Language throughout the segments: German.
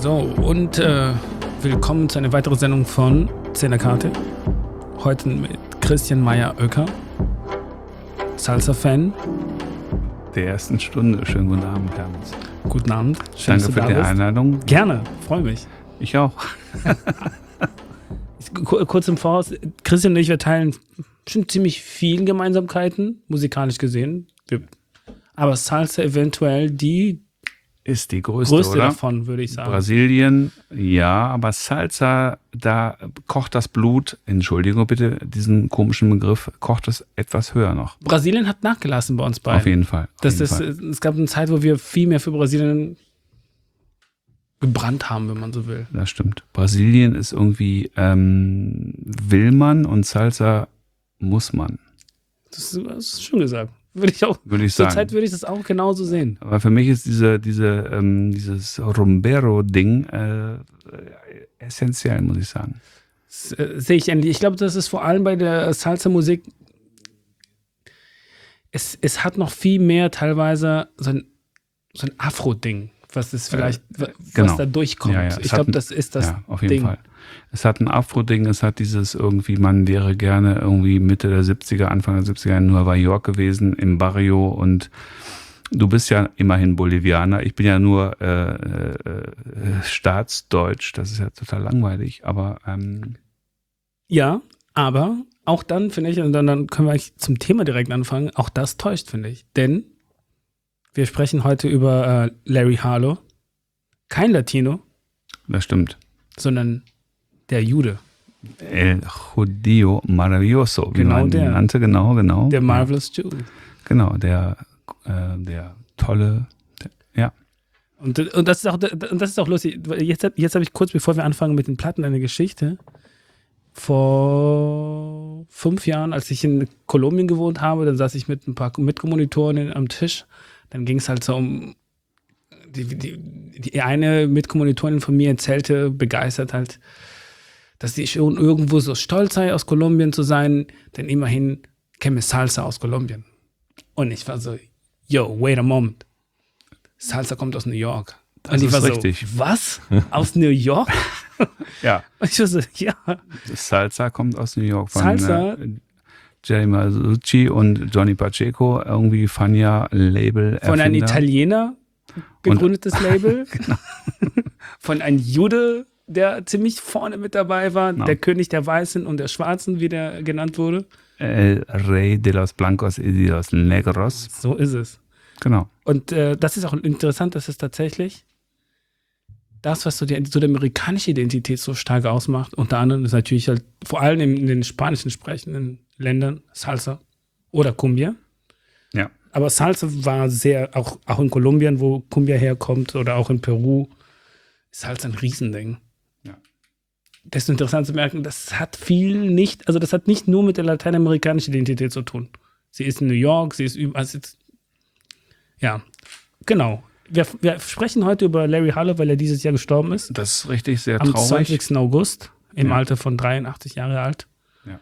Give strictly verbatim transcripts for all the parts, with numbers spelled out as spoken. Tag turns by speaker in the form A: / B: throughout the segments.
A: So, und äh, willkommen zu einer weiteren Sendung von Zehnerkarte. Heute mit Christian Meyer-Oecker, Salsa-Fan.
B: Der ersten Stunde. Schönen guten Abend, Hermes.
A: Guten Abend. Schön,
B: Danke für die
A: bist.
B: Einladung.
A: Gerne, freue mich.
B: Ich auch.
A: Kurz im Voraus, Christian und ich, wir teilen schon ziemlich viele Gemeinsamkeiten, musikalisch gesehen. Wir, aber Salsa eventuell die
B: Ist die größte,
A: größte
B: oder?
A: davon, würde ich sagen.
B: Brasilien, ja, aber Salsa, da kocht das Blut, Entschuldigung bitte, diesen komischen Begriff, kocht es etwas höher noch.
A: Brasilien hat nachgelassen bei uns beiden.
B: Auf jeden Fall. Auf
A: Das
B: jeden
A: ist,
B: Fall.
A: es gab eine Zeit, wo wir viel mehr für Brasilien gebrannt haben, wenn man so will.
B: Das stimmt. Brasilien ist irgendwie, ähm, will man und Salsa muss man.
A: Das ist, das ist schön gesagt. Würde ich auch.
B: Würde ich sagen.
A: Zurzeit würde ich das auch genauso sehen.
B: Aber für mich ist diese, diese, ähm, dieses Rumbero-Ding äh, essentiell, muss ich sagen.
A: Das äh, sehe ich endlich. Ich glaube, das ist vor allem bei der Salsa-Musik, es, es hat noch viel mehr teilweise so ein, so ein Afro-Ding, was es vielleicht,
B: Äh,
A: was
B: genau.
A: da durchkommt.
B: Ja, ja.
A: Ich
B: Es hat
A: glaube,
B: ein-
A: das ist das
B: ja, auf jeden
A: Ding.
B: Fall. Es hat ein Afro-Ding, es hat dieses irgendwie, man wäre gerne irgendwie Mitte der siebziger, Anfang der siebziger in Nueva York gewesen, im Barrio, und du bist ja immerhin Bolivianer. Ich bin ja nur äh, äh, Staatsdeutsch, das ist ja total langweilig, aber ähm,
A: Ja, aber auch dann, finde ich, und dann, dann können wir eigentlich zum Thema direkt anfangen, auch das täuscht, finde ich. Denn wir sprechen heute über äh, Larry Harlow. Kein Latino,
B: das stimmt.
A: sondern der Jude.
B: El Judío Maravilloso, wie
A: Genau
B: man ihn
A: der.
B: nannte, genau, genau.
A: Der Marvelous Jew.
B: Genau, der, äh, der tolle, der, ja.
A: Und, und, das ist auch, und das ist auch lustig. Jetzt, hab- jetzt habe ich kurz, bevor wir anfangen mit den Platten, eine Geschichte. Vor fünf Jahren, als ich in Kolumbien gewohnt habe, dann saß ich mit ein paar Mitkommilitonen am Tisch. Dann ging es halt so um, die, die, die eine Mitkommilitonin von mir erzählte, begeistert halt, dass sie schon irgendwo so stolz sei, aus Kolumbien zu sein, denn immerhin käme Salsa aus Kolumbien. Und ich war so, yo, wait a moment. Salsa kommt aus New York.
B: Das
A: Und ich
B: ist
A: war
B: richtig.
A: so, was? Aus New York?
B: Ja,
A: Und ich war so, ja.
B: Salsa kommt aus New York von
A: Salsa?
B: Äh, Jerry Masucci und Johnny Pacheco, irgendwie Fania-Label
A: Von einem
B: Erfinder.
A: Italiener gegründetes Label. Von einem Jude, der ziemlich vorne mit dabei war.
B: Genau.
A: Der König der Weißen und der Schwarzen, wie der genannt wurde.
B: El Rey de los Blancos y de los Negros.
A: So ist es.
B: Genau.
A: Und äh, das ist auch interessant, dass es tatsächlich das, was so die, so die amerikanische Identität so stark ausmacht, unter anderem ist natürlich halt vor allem in, in den spanischen sprechenden Ländern Salsa oder Cumbia.
B: Ja.
A: Aber Salsa war sehr, auch, auch in Kolumbien, wo Cumbia herkommt, oder auch in Peru, ist Salsa ein Riesending.
B: Ja.
A: Das ist interessant zu merken, das hat viel nicht, also das hat nicht nur mit der lateinamerikanischen Identität zu tun. Sie ist in New York, sie ist überall, also jetzt, ja, genau. Wir, wir sprechen heute über Larry Harlow, weil er dieses Jahr gestorben ist.
B: Das ist richtig sehr
A: Am
B: traurig.
A: zwanzigsten August, im
B: Ja.
A: Alter von dreiundachtzig Jahre alt.
B: Ja.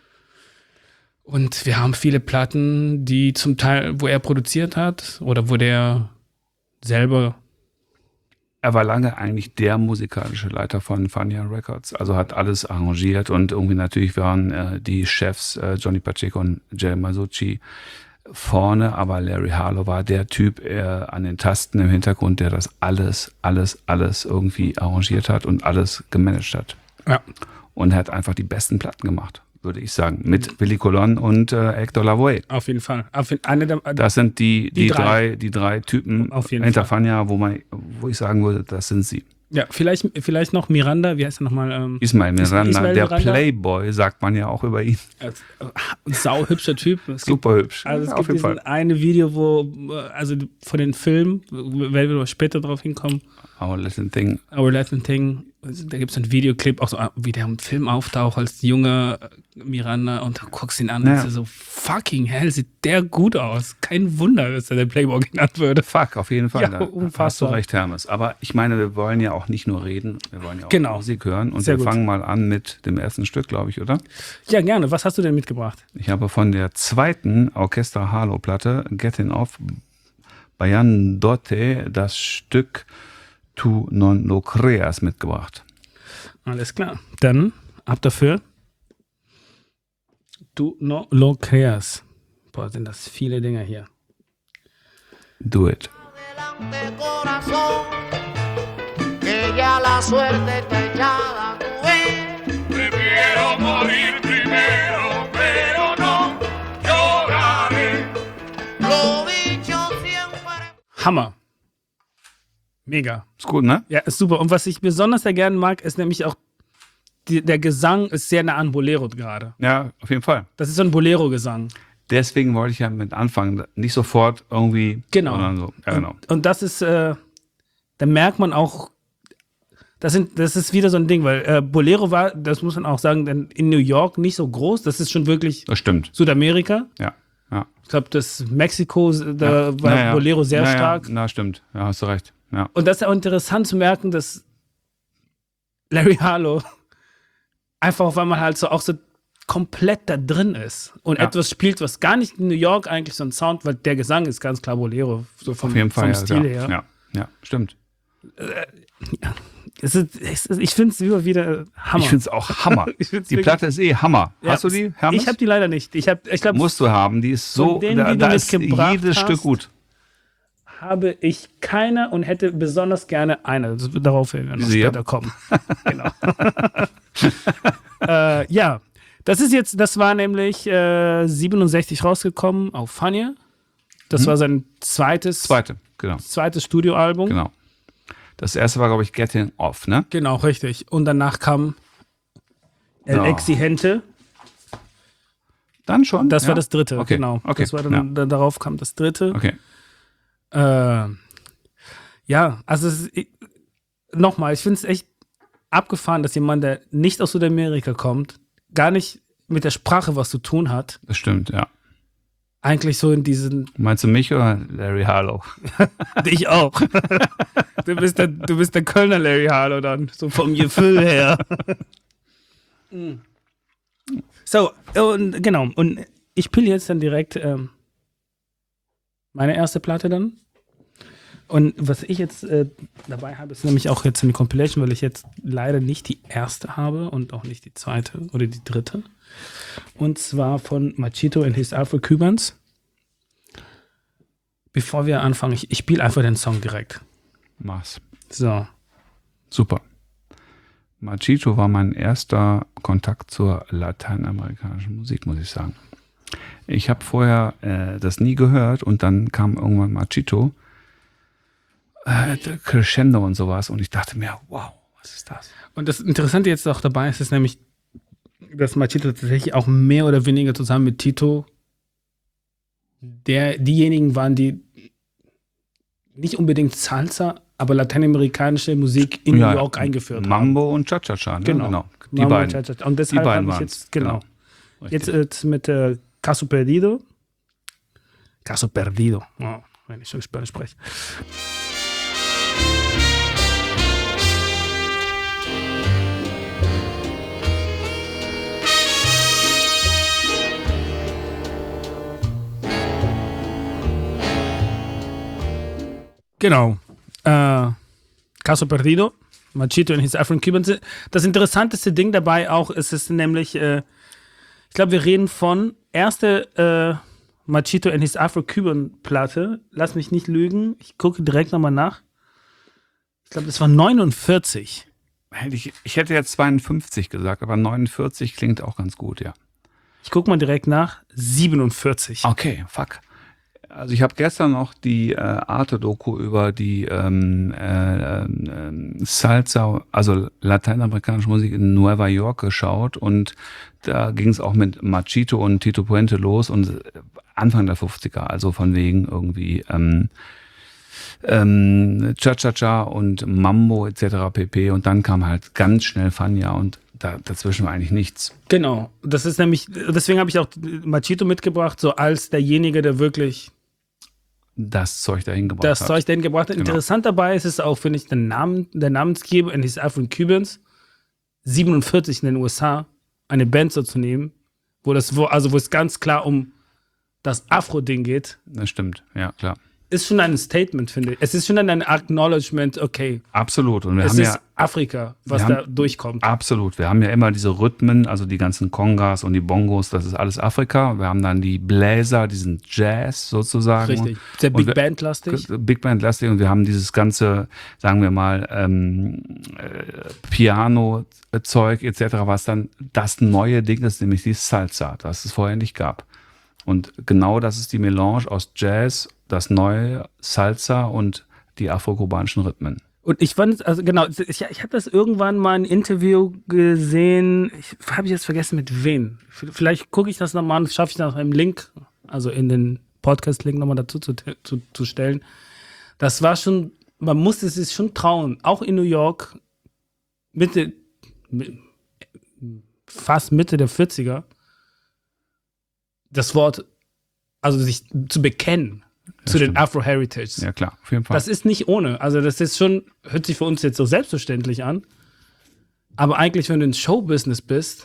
A: Und wir haben viele Platten, die zum Teil, wo er produziert hat oder wo der selber.
B: Er war lange eigentlich der musikalische Leiter von Fania Records, also hat alles arrangiert, und irgendwie natürlich waren äh, die Chefs äh, Johnny Pacheco und Jerry Masucci vorne, aber Larry Harlow war der Typ äh, an den Tasten im Hintergrund, der das alles, alles, alles irgendwie arrangiert hat und alles gemanagt hat.
A: Ja.
B: Und er hat einfach die besten Platten gemacht, würde ich sagen, mit Willy Colon und äh, Hector Lavoe.
A: Auf jeden Fall. Auf jeden, eine der,
B: Das sind die, die,
A: Die
B: drei.
A: drei.
B: die drei Typen
A: Auf jeden
B: hinter
A: Fall.
B: Fania, wo man, wo ich sagen würde, das sind sie.
A: ja, vielleicht, vielleicht noch Miranda, wie heißt er nochmal? Ähm,
B: Ismael Miranda,
A: Ismael
B: der
A: Miranda.
B: Playboy, sagt man ja auch über ihn.
A: als, äh, sau hübscher Typ. Es gibt,
B: Super hübsch.
A: also es
B: Ja,
A: gibt diesen eine Video, wo, äh, also von den Filmen, werden wir später drauf hinkommen,
B: Our Little Thing.
A: Our Latin Thing, also da gibt es einen Videoclip, auch so, wie der im Film auftaucht als junger Miranda, und du guckst ihn an,
B: Ja.
A: und so, fucking hell, sieht der gut aus. Kein Wunder, dass er der Playboy genannt würde.
B: Fuck, auf jeden Fall.
A: Ja,
B: Da
A: unfassbar.
B: hast du recht, Hermes. Aber ich meine, wir wollen ja auch nicht nur reden, wir wollen ja auch
A: Genau.
B: Musik hören. Und
A: Sehr
B: wir
A: gut.
B: fangen mal an mit dem ersten Stück, glaube ich, oder?
A: Ja, gerne. Was hast du denn mitgebracht?
B: Ich habe von der zweiten Orchester Harlow-Platte, Getting Off, Bayan Dote, das Stück Tu non lo creas mitgebracht.
A: Alles klar. Dann ab dafür. Tu no lo creas. Boah, sind das viele Dinge hier.
B: Do it.
C: Adelante, corazón, que ya la suerte está echada, tú ves. Prefiero morir primero, pero no lloraré. Lo dicho siempre.
A: Hammer. Mega.
B: Ist gut, ne?
A: Ja, ist super. Und was ich besonders sehr gerne mag, ist nämlich auch, die, der Gesang ist sehr nah an Bolero gerade.
B: Ja, auf jeden Fall.
A: Das ist so ein Bolero-Gesang.
B: Deswegen wollte ich ja mit anfangen. Nicht sofort irgendwie.
A: Genau.
B: Sondern so. Ja, genau.
A: Und, und das ist, äh, da merkt man auch, das, sind, das ist wieder so ein Ding, weil äh, Bolero war, das muss man auch sagen, dann in New York nicht so groß. Das ist schon wirklich
B: Das stimmt.
A: Südamerika.
B: Ja. Ja.
A: Ich glaube, das Mexiko, da
B: ja.
A: war
B: Na, ja.
A: Bolero sehr
B: Na, ja.
A: stark.
B: Na, stimmt. Ja, hast du recht. Ja.
A: Und das ist auch interessant zu merken, dass Larry Harlow einfach, weil man halt so auch so komplett da drin ist und
B: Ja.
A: etwas spielt, was gar nicht in New York eigentlich so ein Sound, weil der Gesang ist ganz klar Bolero, so vom,
B: Auf jeden Fall.
A: vom
B: Ja,
A: Stil
B: ja.
A: her.
B: Ja. Ja, stimmt.
A: Es ist, es ist, ich finde es immer wieder Hammer.
B: Ich finde es auch Hammer.
A: Ich find's
B: Die
A: wirklich-
B: Platte ist eh Hammer.
A: Ja,
B: Hast du die, Hermes?
A: Ich habe die leider nicht. Ich, hab, ich glaube,
B: Musst du haben. Die ist so,
A: Von denen,
B: da,
A: die du
B: da ist
A: mitgebracht
B: jedes
A: hast.
B: Stück gut.
A: habe ich keine und hätte besonders gerne eine. Das wird darauf wir noch
B: Sehr.
A: später kommen. Genau. äh, ja, das ist jetzt, das war nämlich äh, siebenundsechzig rausgekommen auf Fania. Das
B: Mhm.
A: war sein zweites,
B: Zweite, genau.
A: zweites Studioalbum.
B: genau. Das erste war, glaube ich, Getting Off, ne?
A: Genau, richtig. Und danach kam El
B: Ja.
A: Exigente.
B: Dann schon?
A: Das
B: ja?
A: war das dritte,
B: Okay.
A: genau.
B: Okay.
A: Das war dann,
B: ja.
A: da- darauf kam das dritte.
B: Okay.
A: Äh, ja, also es ist, ich, nochmal, ich finde es echt abgefahren, dass jemand, der nicht aus Südamerika kommt, gar nicht mit der Sprache was zu tun hat,
B: Das stimmt, ja.
A: eigentlich so in diesen,
B: Meinst du mich oder Larry Harlow?
A: dich auch. du, bist der, du bist der Kölner Larry Harlow dann, so vom Gefühl her. Mm. So, und genau, und ich pille jetzt dann direkt ähm, meine erste Platte dann. Und was ich jetzt äh, dabei habe, ist nämlich auch jetzt eine Compilation, weil ich jetzt leider nicht die erste habe und auch nicht die zweite oder die dritte. Und zwar von Machito and his Afro-Cubans. Bevor wir anfangen, ich, ich spiele einfach den Song direkt.
B: Mach's.
A: So.
B: Super. Machito war mein erster Kontakt zur lateinamerikanischen Musik, muss ich sagen. Ich habe vorher äh, das nie gehört und dann kam irgendwann Machito, äh, Crescendo und sowas und ich dachte mir, wow, was ist das?
A: Und das Interessante jetzt auch dabei ist, ist nämlich, dass Machito tatsächlich auch mehr oder weniger zusammen mit Tito der, diejenigen waren, die nicht unbedingt Salsa, aber lateinamerikanische Musik in
B: Ja,
A: New York eingeführt haben.
B: Mambo und Cha-Cha-Cha, ne?
A: Genau.
B: Die
A: Mambo
B: beiden.
A: und Cha-Cha-Cha. Und deshalb
B: Die beiden
A: habe ich
B: waren's.
A: jetzt, genau.
B: Richtig.
A: Jetzt, jetzt mit äh, Caso Perdido. Caso Perdido. Oh, wenn ich schon Spanisch spreche. Genau. Äh, Caso Perdido, Machito and his Afro Cubans. Das interessanteste Ding dabei auch ist es nämlich, äh, ich glaube, wir reden von erste äh, Machito and his Afro Cuban Platte. Lass mich nicht lügen. Ich gucke direkt nochmal nach. Ich glaube, das war neunundvierzig.
B: Hätte ich, ich hätte jetzt zweiundfünfzig gesagt, aber neunundvierzig klingt auch ganz gut, ja.
A: Ich gucke mal direkt nach. siebenundvierzig.
B: Okay, fuck. Also ich habe gestern noch die äh, Arte-Doku über die ähm, äh, äh, Salsa, also lateinamerikanische Musik in Nueva York geschaut und da ging es auch mit Machito und Tito Puente los und Anfang der fünfziger, also von wegen irgendwie ähm, ähm, Cha-Cha-Cha und Mambo et cetera pp. Und dann kam halt ganz schnell Fania und da, dazwischen war eigentlich nichts.
A: Genau. Das ist nämlich, deswegen habe ich auch Machito mitgebracht, so als derjenige, der wirklich
B: Das Zeug dahin gebracht
A: das
B: hat.
A: Zeug dahin gebracht hat.
B: Genau.
A: Interessant dabei ist es auch, finde ich, der, Namen, der Namensgeber in his Afro Cubans, siebenundvierzig in den U S A, eine Band so zu nehmen, wo das, wo, also wo es ganz klar um das Afro-Ding geht,
B: Das stimmt, ja, klar.
A: ist schon ein Statement, finde ich. Es ist schon ein Acknowledgement, okay.
B: Absolut. Und wir
A: es
B: haben
A: ist
B: ja,
A: Afrika, was
B: wir
A: da
B: haben,
A: durchkommt.
B: Absolut. Wir haben ja immer diese Rhythmen, also die ganzen Congas und die Bongos, das ist alles Afrika. Wir haben dann die Bläser, diesen Jazz sozusagen.
A: Richtig. Sehr Big Band-lastig.
B: Big Band-lastig. Und wir haben dieses ganze, sagen wir mal, ähm, äh, Piano-Zeug et cetera, was dann das neue Ding ist, nämlich die Salsa, das es vorher nicht gab. Und genau das ist die Melange aus Jazz, das neue Salsa und die afro-kubanischen Rhythmen.
A: Und ich fand, also genau, ich, ich habe das irgendwann mal ein Interview gesehen, ich habe jetzt vergessen mit wem. Vielleicht gucke ich das nochmal an, schaffe ich das noch im Link, also in den Podcast-Link nochmal dazu zu, zu, zu stellen. Das war schon, man musste es sich schon trauen, auch in New York, Mitte, fast Mitte der vierziger, das Wort, also sich zu bekennen
B: Ja,
A: zu
B: stimmt.
A: den Afro-Heritage.
B: Ja, klar, auf jeden Fall.
A: Das ist nicht ohne. Also das ist schon, hört sich für uns jetzt so selbstverständlich an. Aber eigentlich, wenn du in Showbusiness bist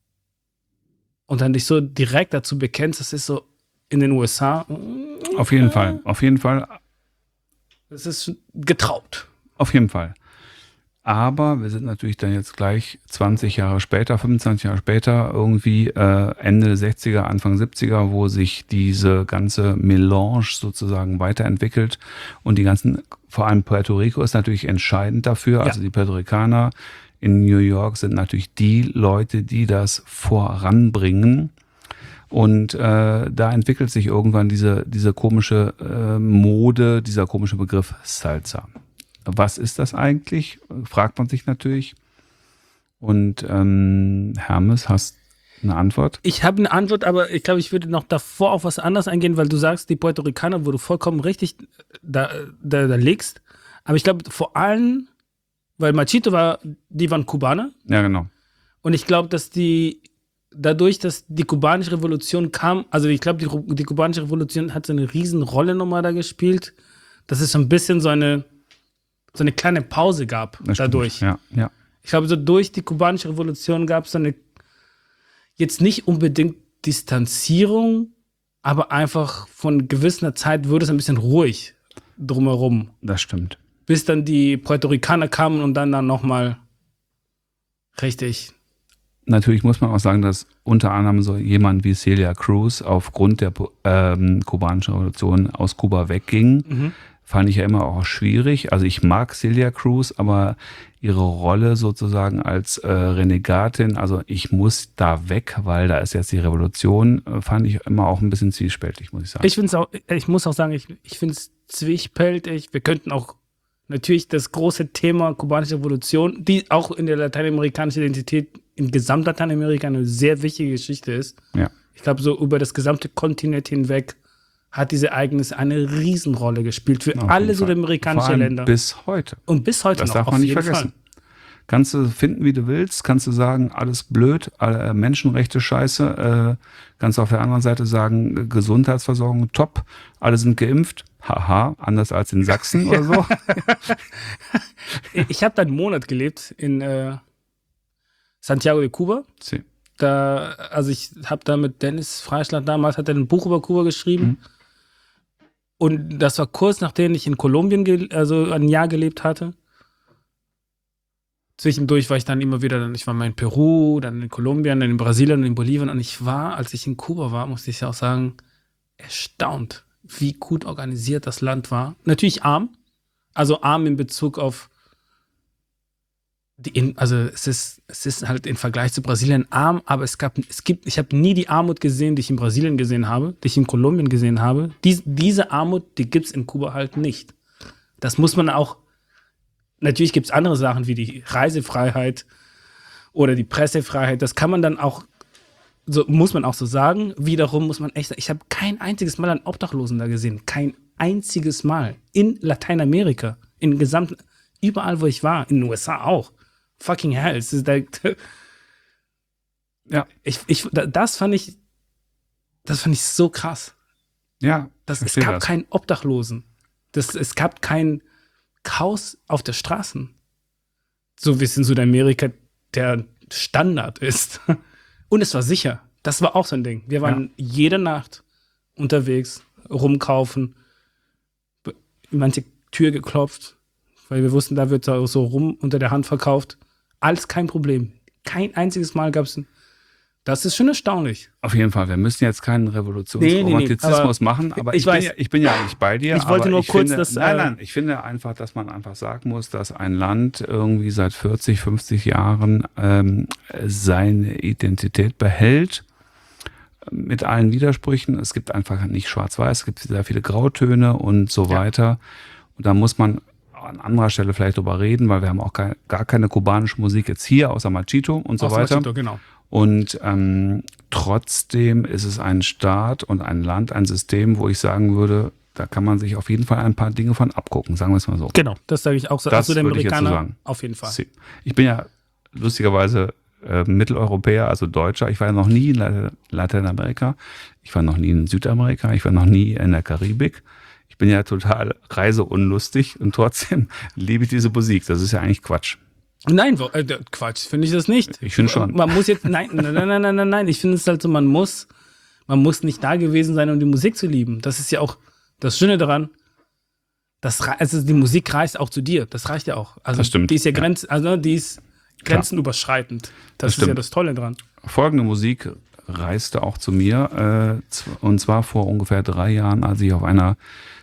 A: und dann dich so direkt dazu bekennst, das ist so in den U S A.
B: Auf jeden Fall, auf jeden Fall,
A: Das ist getraut.
B: auf jeden Fall. Aber wir sind natürlich dann jetzt gleich zwanzig Jahre später, fünfundzwanzig Jahre später, irgendwie äh, Ende der sechziger, Anfang siebziger, wo sich diese ganze Melange sozusagen weiterentwickelt und die ganzen, vor allem Puerto Rico ist natürlich entscheidend dafür.
A: Ja.
B: Also die Puerto Ricaner in New York sind natürlich die Leute, die das voranbringen. Und äh, da entwickelt sich irgendwann diese, diese komische äh, Mode, dieser komische Begriff Salsa. Was ist das eigentlich? Fragt man sich natürlich. Und ähm, Hermes, hast du eine Antwort?
A: Ich habe eine Antwort, aber ich glaube, ich würde noch davor auf was anderes eingehen, weil du sagst, die Puerto Ricaner, wo du vollkommen richtig da, da, da legst. Aber ich glaube vor allem, weil Machito war, die waren Kubaner.
B: Ja, genau.
A: Und ich glaube, dass die, dadurch, dass die kubanische Revolution kam, also ich glaube, die, die kubanische Revolution hat so eine riesen Rolle nochmal da gespielt, dass es so ein bisschen so eine, so eine kleine Pause gab
B: Das stimmt.
A: dadurch.
B: Ja, ja.
A: Ich glaube, so durch die kubanische Revolution gab es so eine, jetzt nicht unbedingt Distanzierung, aber einfach von gewisser Zeit wurde es ein bisschen ruhig drumherum.
B: Das stimmt.
A: Bis dann die Puerto Ricaner kamen und dann dann nochmal richtig.
B: Natürlich muss man auch sagen, dass unter anderem so jemand wie Celia Cruz aufgrund der ähm, kubanischen Revolution aus Kuba wegging.
A: Mhm.
B: Fand ich ja immer auch schwierig. Also ich mag Celia Cruz, aber ihre Rolle sozusagen als äh, Renegatin, also ich muss da weg, weil da ist jetzt die Revolution, äh, fand ich immer auch ein bisschen zwiespältig, muss ich sagen.
A: Ich finde es auch, ich muss auch sagen, ich, ich finde es zwiespältig. Wir könnten auch natürlich das große Thema kubanische Revolution, die auch in der lateinamerikanischen Identität in Gesamtlateinamerika eine sehr wichtige Geschichte ist.
B: Ja.
A: Ich glaube, so über das gesamte Kontinent hinweg hat diese Ereignis eine Riesenrolle gespielt für
B: Auf
A: alle
B: jeden Fall.
A: südamerikanische
B: Vor allem
A: Länder.
B: bis heute.
A: Und bis heute
B: Das
A: noch.
B: darf
A: auf
B: man nicht
A: jeden
B: vergessen.
A: Fall.
B: Kannst du finden, wie du willst, kannst du sagen, alles blöd, alle Menschenrechte scheiße, äh, kannst du auf der anderen Seite sagen, Gesundheitsversorgung top, alle sind geimpft, haha, anders als in Sachsen oder so.
A: Ich habe da einen Monat gelebt in äh, Santiago de Cuba.
B: Sie.
A: Da, also ich habe da mit Dennis Freischlag damals, hat er ein Buch über Kuba geschrieben.
B: Mhm.
A: Und das war kurz nachdem ich in Kolumbien, ge- also ein Jahr gelebt hatte. Zwischendurch war ich dann immer wieder, ich war mal in Peru, dann in Kolumbien, dann in Brasilien und in Bolivien. Und ich war, als ich in Kuba war, musste ich auch sagen, erstaunt, wie gut organisiert das Land war. Natürlich arm, also arm in Bezug auf die, in, also es ist, es ist halt im Vergleich zu Brasilien arm, aber es gab, es gibt, ich habe nie die Armut gesehen, die ich in Brasilien gesehen habe, die ich in Kolumbien gesehen habe. Dies, diese Armut, die gibt es in Kuba halt nicht. Das muss man auch, natürlich gibt es andere Sachen wie die Reisefreiheit oder die Pressefreiheit, das kann man dann auch, so muss man auch so sagen. Wiederum muss man echt sagen, ich habe kein einziges Mal einen Obdachlosen da gesehen. Kein einziges Mal. In Lateinamerika, in gesamten, überall wo ich war, in den U S A auch. Fucking hell. Es ist like,
B: Ja.
A: ich, ich, das fand ich, das fand ich so krass.
B: Ja,
A: Das, es
B: verstehe
A: gab
B: das.
A: keinen Obdachlosen. Das, es gab kein Chaos auf der Straßen. So wie es in Südamerika der Standard ist. Und es war sicher. Das war auch so ein Ding. Wir waren jede Nacht unterwegs, rumkaufen. in manche Tür geklopft, weil wir wussten, da wird so, so rum unter der Hand verkauft. Alles kein Problem. Kein einziges Mal gab es ein. Das ist schon erstaunlich.
B: Auf jeden Fall, wir müssen jetzt keinen Revolutionsromantizismus nee, nee, nee, machen, aber ich, ich, bin ja, ich bin ja eigentlich bei dir.
A: Ich wollte
B: aber
A: nur
B: ich
A: kurz
B: finde,
A: das...
B: Nein,
A: äh,
B: nein, ich finde einfach, dass man einfach sagen muss, dass ein Land irgendwie seit vierzig, fünfzig Jahren ähm, seine Identität behält, mit allen Widersprüchen. Es gibt einfach nicht schwarz-weiß, es gibt sehr viele Grautöne und so weiter. Und da muss man an anderer Stelle vielleicht drüber reden, weil wir haben auch gar, gar keine kubanische Musik jetzt hier, außer Machito und so
A: außer
B: weiter.
A: Machito, genau.
B: Und ähm, trotzdem ist es ein Staat und ein Land, ein System, wo ich sagen würde, da kann man sich auf jeden Fall ein paar Dinge von abgucken, sagen wir es mal so.
A: Genau, das sage ich auch so.
B: Das
A: also der
B: würde ich jetzt so
A: Amerikaner
B: sagen.
A: Auf jeden Fall.
B: Ich bin ja lustigerweise äh, Mitteleuropäer, also Deutscher. Ich war ja noch nie in Lateinamerika, ich war noch nie in Südamerika, ich war noch nie in der Karibik. Ich bin ja total reiseunlustig und trotzdem liebe ich diese Musik. Das ist ja eigentlich Quatsch.
A: Nein, äh, Quatsch, finde ich das nicht.
B: Ich finde schon.
A: Man muss jetzt, nein, nein, nein, nein, nein, nein. Ich finde es halt so, man muss, man muss nicht da gewesen sein, um die Musik zu lieben. Das ist ja auch das Schöne daran. Das, also die Musik reist auch zu dir. Das reicht ja auch. Also
B: das stimmt.
A: Die ist ja, Grenz, also die ist grenzenüberschreitend. Das,
B: das
A: ist
B: stimmt.
A: ja das Tolle dran.
B: Folgende Musik reiste auch zu mir, äh, und zwar vor ungefähr drei Jahren, als ich auf einer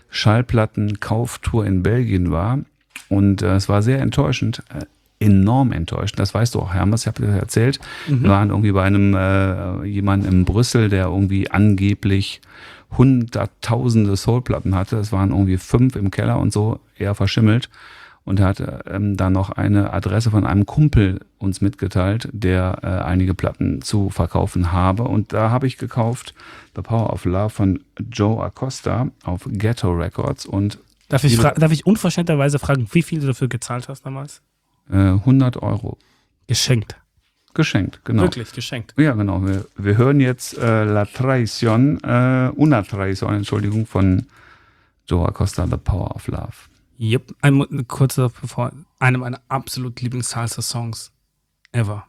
B: Schallplattenkauftour in Belgien war. Und äh, es war sehr enttäuschend, äh, enorm enttäuschend. Das weißt du auch, Hermes, ich habe dir das erzählt. Mhm. Wir waren irgendwie bei einem äh, jemanden in Brüssel, der irgendwie angeblich hunderttausende Soulplatten hatte. Es waren irgendwie fünf im Keller und so, eher verschimmelt. Und er hatte ähm, dann noch eine Adresse von einem Kumpel uns mitgeteilt, der äh, einige Platten zu verkaufen habe. Und da habe ich gekauft The Power of Love von Joe Acosta auf Ghetto Records. Und
A: darf ich, fra- darf ich unverschämterweise fragen, wie viel du dafür gezahlt hast damals?
B: Äh, hundert Euro.
A: Geschenkt.
B: Geschenkt, genau.
A: Wirklich, geschenkt.
B: Ja, genau. Wir, wir hören jetzt äh, La Traición, äh, Una Traición, Entschuldigung, von Joe Acosta, The Power of Love.
A: Yep, ein, ein kurzer bevor, einer meiner absolut Lieblings-Salsa-Songs ever.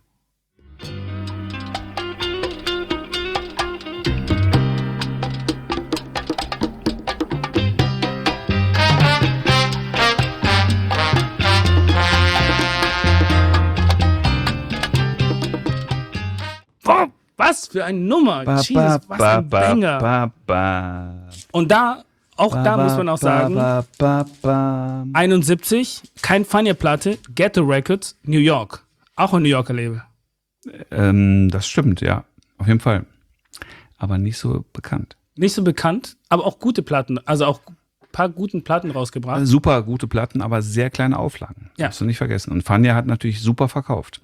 A: Boah, was für eine Nummer!
B: Ba,
A: Jesus,
B: ba,
A: was
B: ba,
A: ein Banger!
B: ba, ba.
A: Und da, auch
B: Ba,
A: da
B: ba,
A: muss man auch sagen,
B: ba, ba, ba.
A: einundsiebzig, kein Fania-Platte, Ghetto Records, New York. Auch ein New Yorker Label.
B: Ähm, das stimmt, ja, auf jeden Fall. Aber nicht so bekannt.
A: Nicht so bekannt, aber auch gute Platten. Also auch ein paar guten Platten rausgebracht.
B: Super gute Platten, aber sehr kleine Auflagen.
A: Ja.
B: Darfst du nicht vergessen. Und Fania hat natürlich super verkauft.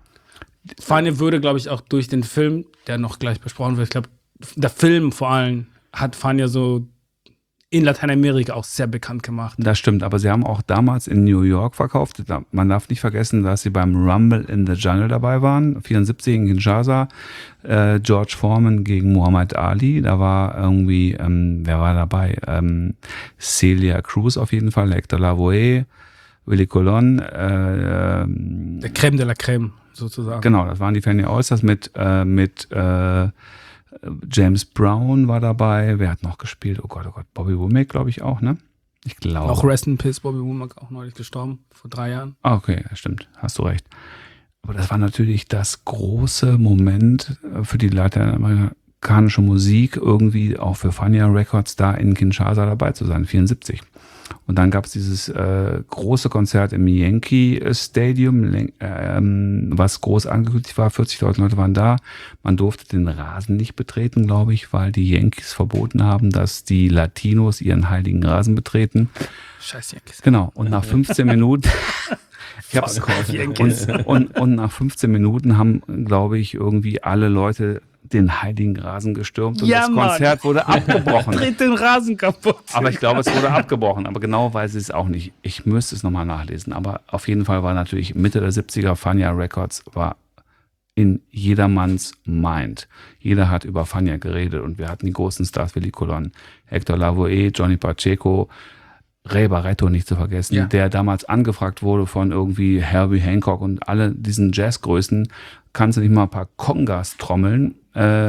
A: Fania würde, glaube ich, auch durch den Film, der noch gleich besprochen wird, ich glaube, der Film vor allem hat Fania so in Lateinamerika auch sehr bekannt gemacht.
B: Das stimmt, aber sie haben auch damals in New York verkauft. Man darf nicht vergessen, dass sie beim Rumble in the Jungle dabei waren. vierundsiebzig in Kinshasa. Äh, George Foreman gegen Muhammad Ali. Da war irgendwie, ähm, wer war dabei? Ähm, Celia Cruz auf jeden Fall, Hector Lavoe, Willie Colon. Äh, ähm,
A: Der Crème de la Crème, sozusagen.
B: Genau, das waren die Fania All-Stars mit, äh, mit äh, James Brown war dabei. Wer hat noch gespielt? Oh Gott, oh Gott. Bobby Womack, glaube ich auch, ne? Ich glaube.
A: Auch Rest in Peace, Bobby Womack, auch neulich gestorben, vor drei Jahren.
B: Ah, okay, stimmt. Hast du recht. Aber das war natürlich das große Moment für die lateinamerikanische Musik, irgendwie auch für Fania Records da in Kinshasa dabei zu sein, vierundsiebzig. Und dann gab es dieses äh, große Konzert im Yankee Stadium, ähm, was groß angekündigt war. vierzigtausend Leute waren da. Man durfte den Rasen nicht betreten, glaube ich, weil die Yankees verboten haben, dass die Latinos ihren heiligen Rasen betreten.
A: Scheiß Yankees.
B: Genau. Und nach fünfzehn Minuten... Ich hab's, und, und, und nach fünfzehn Minuten haben, glaube ich, irgendwie alle Leute den heiligen Rasen gestürmt und
A: ja,
B: das Konzert
A: Mann.
B: wurde abgebrochen.
A: Dreht den Rasen kaputt.
B: Aber ich glaube, es wurde abgebrochen. Aber genau weiß ich es auch nicht. Ich müsste es nochmal nachlesen. Aber auf jeden Fall war natürlich Mitte der siebziger Fania Records war in jedermanns Mind. Jeder hat über Fania geredet und wir hatten die großen Stars, Willie Colon, Hector Lavoe, Johnny Pacheco, Ray Barretto nicht zu vergessen, ja. Der damals angefragt wurde von irgendwie Herbie Hancock und alle diesen Jazzgrößen. Kannst du nicht mal ein paar Congas trommeln? Äh,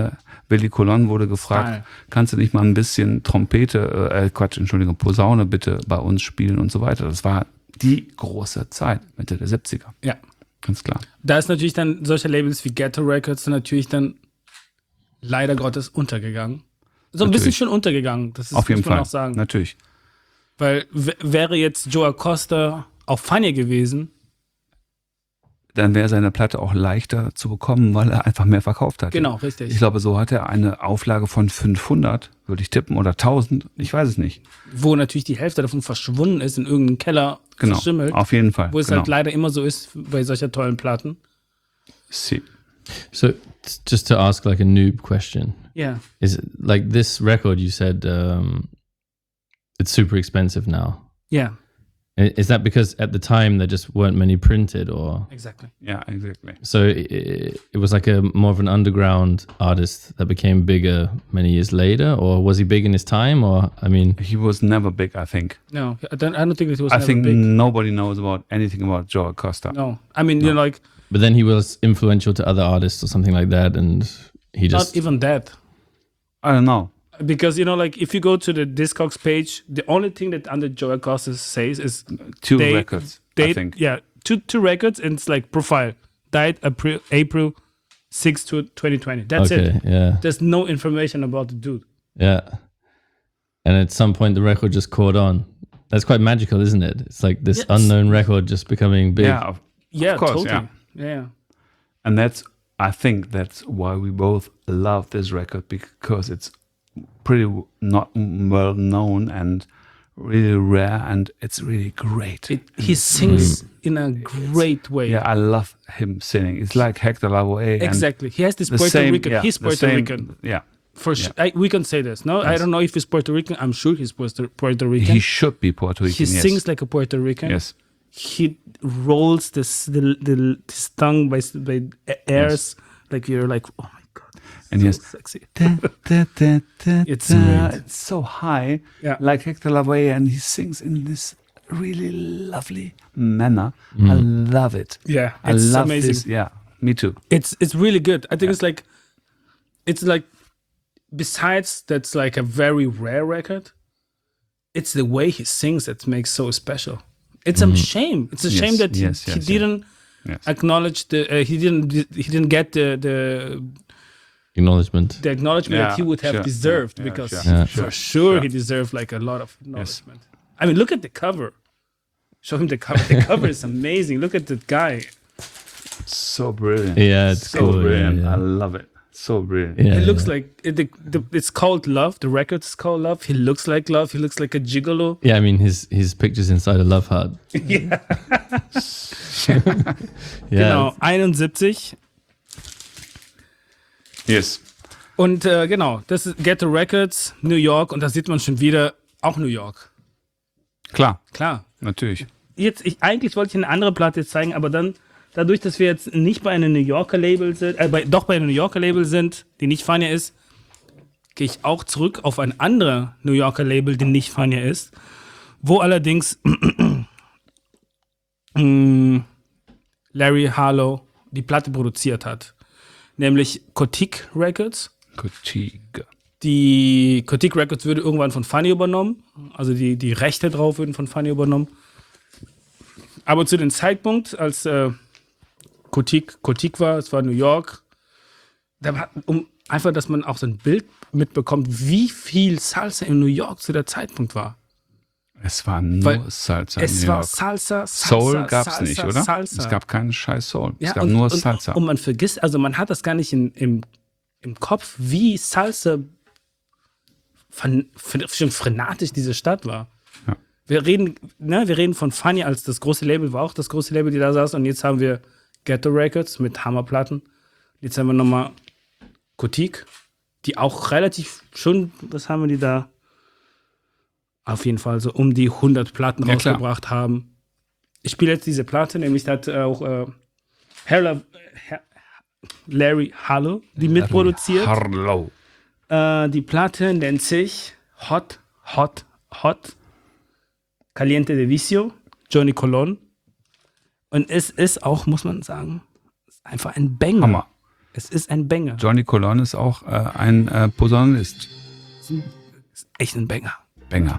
B: Billy Colon wurde gefragt,
A: Style.
B: kannst du nicht mal ein bisschen Trompete, äh, Quatsch, Entschuldigung, Posaune bitte bei uns spielen und so weiter. Das war die große Zeit, Mitte der siebziger.
A: Ja.
B: Ganz klar.
A: Da ist natürlich dann solche Labels wie Ghetto Records natürlich dann leider Gottes untergegangen. So ein
B: Natürlich.
A: bisschen schon untergegangen, das ist,
B: Auf jeden
A: muss man
B: Fall,
A: auch sagen.
B: natürlich.
A: Weil w- wäre jetzt Joe Acosta auf Fania gewesen,
B: Dann wäre seine Platte auch leichter zu bekommen, weil er einfach mehr verkauft hat.
A: genau, richtig.
B: Ich glaube, so hat er eine Auflage von fünfhundert, würde ich tippen, oder tausend, ich weiß es nicht.
A: Wo natürlich die Hälfte davon verschwunden ist, in irgendeinem Keller
B: Genau,
A: verschimmelt.
B: auf jeden Fall.
A: Wo es
B: genau.
A: halt leider immer so ist bei solcher tollen Platten.
B: Si.
D: So t- just to ask like a noob question,
A: Ja.
D: is it, like this record you said um, it's super expensive now.
A: Ja,
D: I- Is that because at the time there just weren't many printed, or
A: exactly.
B: Ja, exactly.
D: so it, it was like a more of an underground artist that became bigger many years later, or was he big in his time? Or I mean,
B: He was never big, I think.
A: No, I don't, I don't think it was
B: I
A: never
B: think
A: big.
B: nobody knows about anything about Joe Acosta.
A: No, I mean, you know, like,
D: but then he was influential to other artists or something like that, and he just
A: not even that.
B: I don't know.
A: Because, you know, like, if you go to the Discogs page, the only thing that under Joe Acosta says is
B: Two
A: Date-
B: records, I
A: date,
B: think.
A: yeah, two two records, and it's like profile. Died April, April sixth to twenty twenty. That's
D: okay,
A: it.
D: yeah,
A: There's no information about the dude.
D: yeah. And at some point, the record just caught on. That's quite magical, isn't it? It's like this
A: Yes.
D: unknown record just becoming big.
B: Yeah, of,
A: Yeah,
B: of course,
A: totally.
B: yeah.
A: Yeah.
B: And that's, I think that's why we both love this record, because it's pretty w- not well known and really rare, and it's really great.
A: It, he sings in a great way.
B: yeah, I love him singing. It's like Hector Lavoe. and
A: Exactly. He has this
B: the
A: Puerto
B: same,
A: Rican.
B: yeah,
A: He's
B: the
A: Puerto
B: same-
A: Rican.
B: Yeah,
A: For sure. I, we can say this. No, I
B: Yes.
A: don't know if he's Puerto Rican. I'm sure he's Puerto, Puerto Rican.
B: he should be Puerto Rican.
A: He
B: yes.
A: sings like a Puerto Rican.
B: Yes.
A: He rolls this the, the his tongue by s- by airs like you're like, oh my god,
B: And
A: so
B: yes.
A: sexy.
B: Da, da, da, da,
A: It's
B: da.
A: great.
B: It's so high,
A: Yeah.
B: like Hector Lavoe, and he sings in this really lovely manner. I love it.
A: Yeah,
B: I
A: it's
B: love
A: amazing.
B: this. Yeah, me too.
A: It's it's really good. I think it's like it's like besides that's like a very rare record. It's the way he sings that makes so special. It's a shame. It's a
B: Yes,
A: shame that he,
B: yes,
A: he
B: yes,
A: didn't
B: Yes.
A: acknowledge the uh, he didn't he didn't get the the
D: Acknowledgement.
A: the acknowledgement
B: Yeah,
A: that he would have
B: sure,
A: deserved
B: yeah, yeah,
A: because
B: sure,
D: Yeah.
A: for
B: sure,
A: sure,
B: sure.
A: he deserved like a lot of acknowledgement. I mean, look at the cover. Show him the cover. The cover is amazing. Look at that guy.
B: So brilliant.
D: Yeah, it's
B: so
D: cool. Yeah,
B: brilliant.
D: yeah.
B: I love it. So brilliant.
D: Yeah,
A: It looks
D: yeah.
A: like it, the, the, it's called Love. The record is called Love. He looks like love. He looks like a gigolo.
D: Yeah, I mean his his pictures inside a love heart.
A: Ja.
D: Yeah.
A: Genau, einundsiebzig.
B: Yes.
A: Und äh, genau, das ist Ghetto Records, New York. Und da sieht man schon wieder, auch New York.
B: Klar,
A: Klar.
B: natürlich.
A: Jetzt, ich, eigentlich wollte ich eine andere Platte jetzt zeigen, aber dann, dadurch, dass wir jetzt nicht bei einem New Yorker Label sind, äh, bei, doch bei einem New Yorker Label sind, die nicht Fania ist, gehe ich auch zurück auf ein anderes New Yorker Label, die nicht Fania ist, wo allerdings mm, Larry Harlow die Platte produziert hat. Nämlich Kotick Records.
B: Kotiga.
A: Die Kotick Records würde irgendwann von Fania übernommen. Also die, die Rechte drauf würden von Fania übernommen. Aber zu dem Zeitpunkt, als äh, Kotick, Kotick war, es war New York, da war, um einfach, dass man auch so ein Bild mitbekommt, wie viel Salsa in New York zu der Zeitpunkt war.
B: Es war nur
A: Weil
B: Salsa in
A: Es
B: New
A: war
B: York.
A: Salsa, Salsa,
B: Soul gab es
A: Salsa,
B: nicht, oder?
A: Salsa.
B: Es gab keinen scheiß Soul.
A: Ja,
B: es gab
A: und,
B: nur
A: und,
B: Salsa.
A: Und man vergisst, also man hat das gar nicht in, im, im Kopf, wie Salsa fan, schon frenetisch diese Stadt war.
B: Ja.
A: Wir reden, ne, wir reden von Fania als das große Label, war auch das große Label, die da saß. Und jetzt haben wir Ghetto Records mit Hammerplatten. Jetzt haben wir nochmal Kotick, die auch relativ schon, was haben wir die da? Auf jeden Fall so um die hundert Platten
B: Ja, klar.
A: rausgebracht haben. Ich spiele jetzt diese Platte, nämlich da hat auch äh, Harla- Her- Larry Harlow die mitproduziert.
B: Harlow.
A: Äh, die Platte nennt sich Hot, Hot, Hot, Caliente de Vicio, Johnny Colon. Und es ist auch, muss man sagen, einfach ein Banger.
B: Hammer.
A: Es ist ein Banger.
B: Johnny Colon ist auch äh, ein äh, Posaunist.
A: Es ist echt ein Banger.
B: Banger.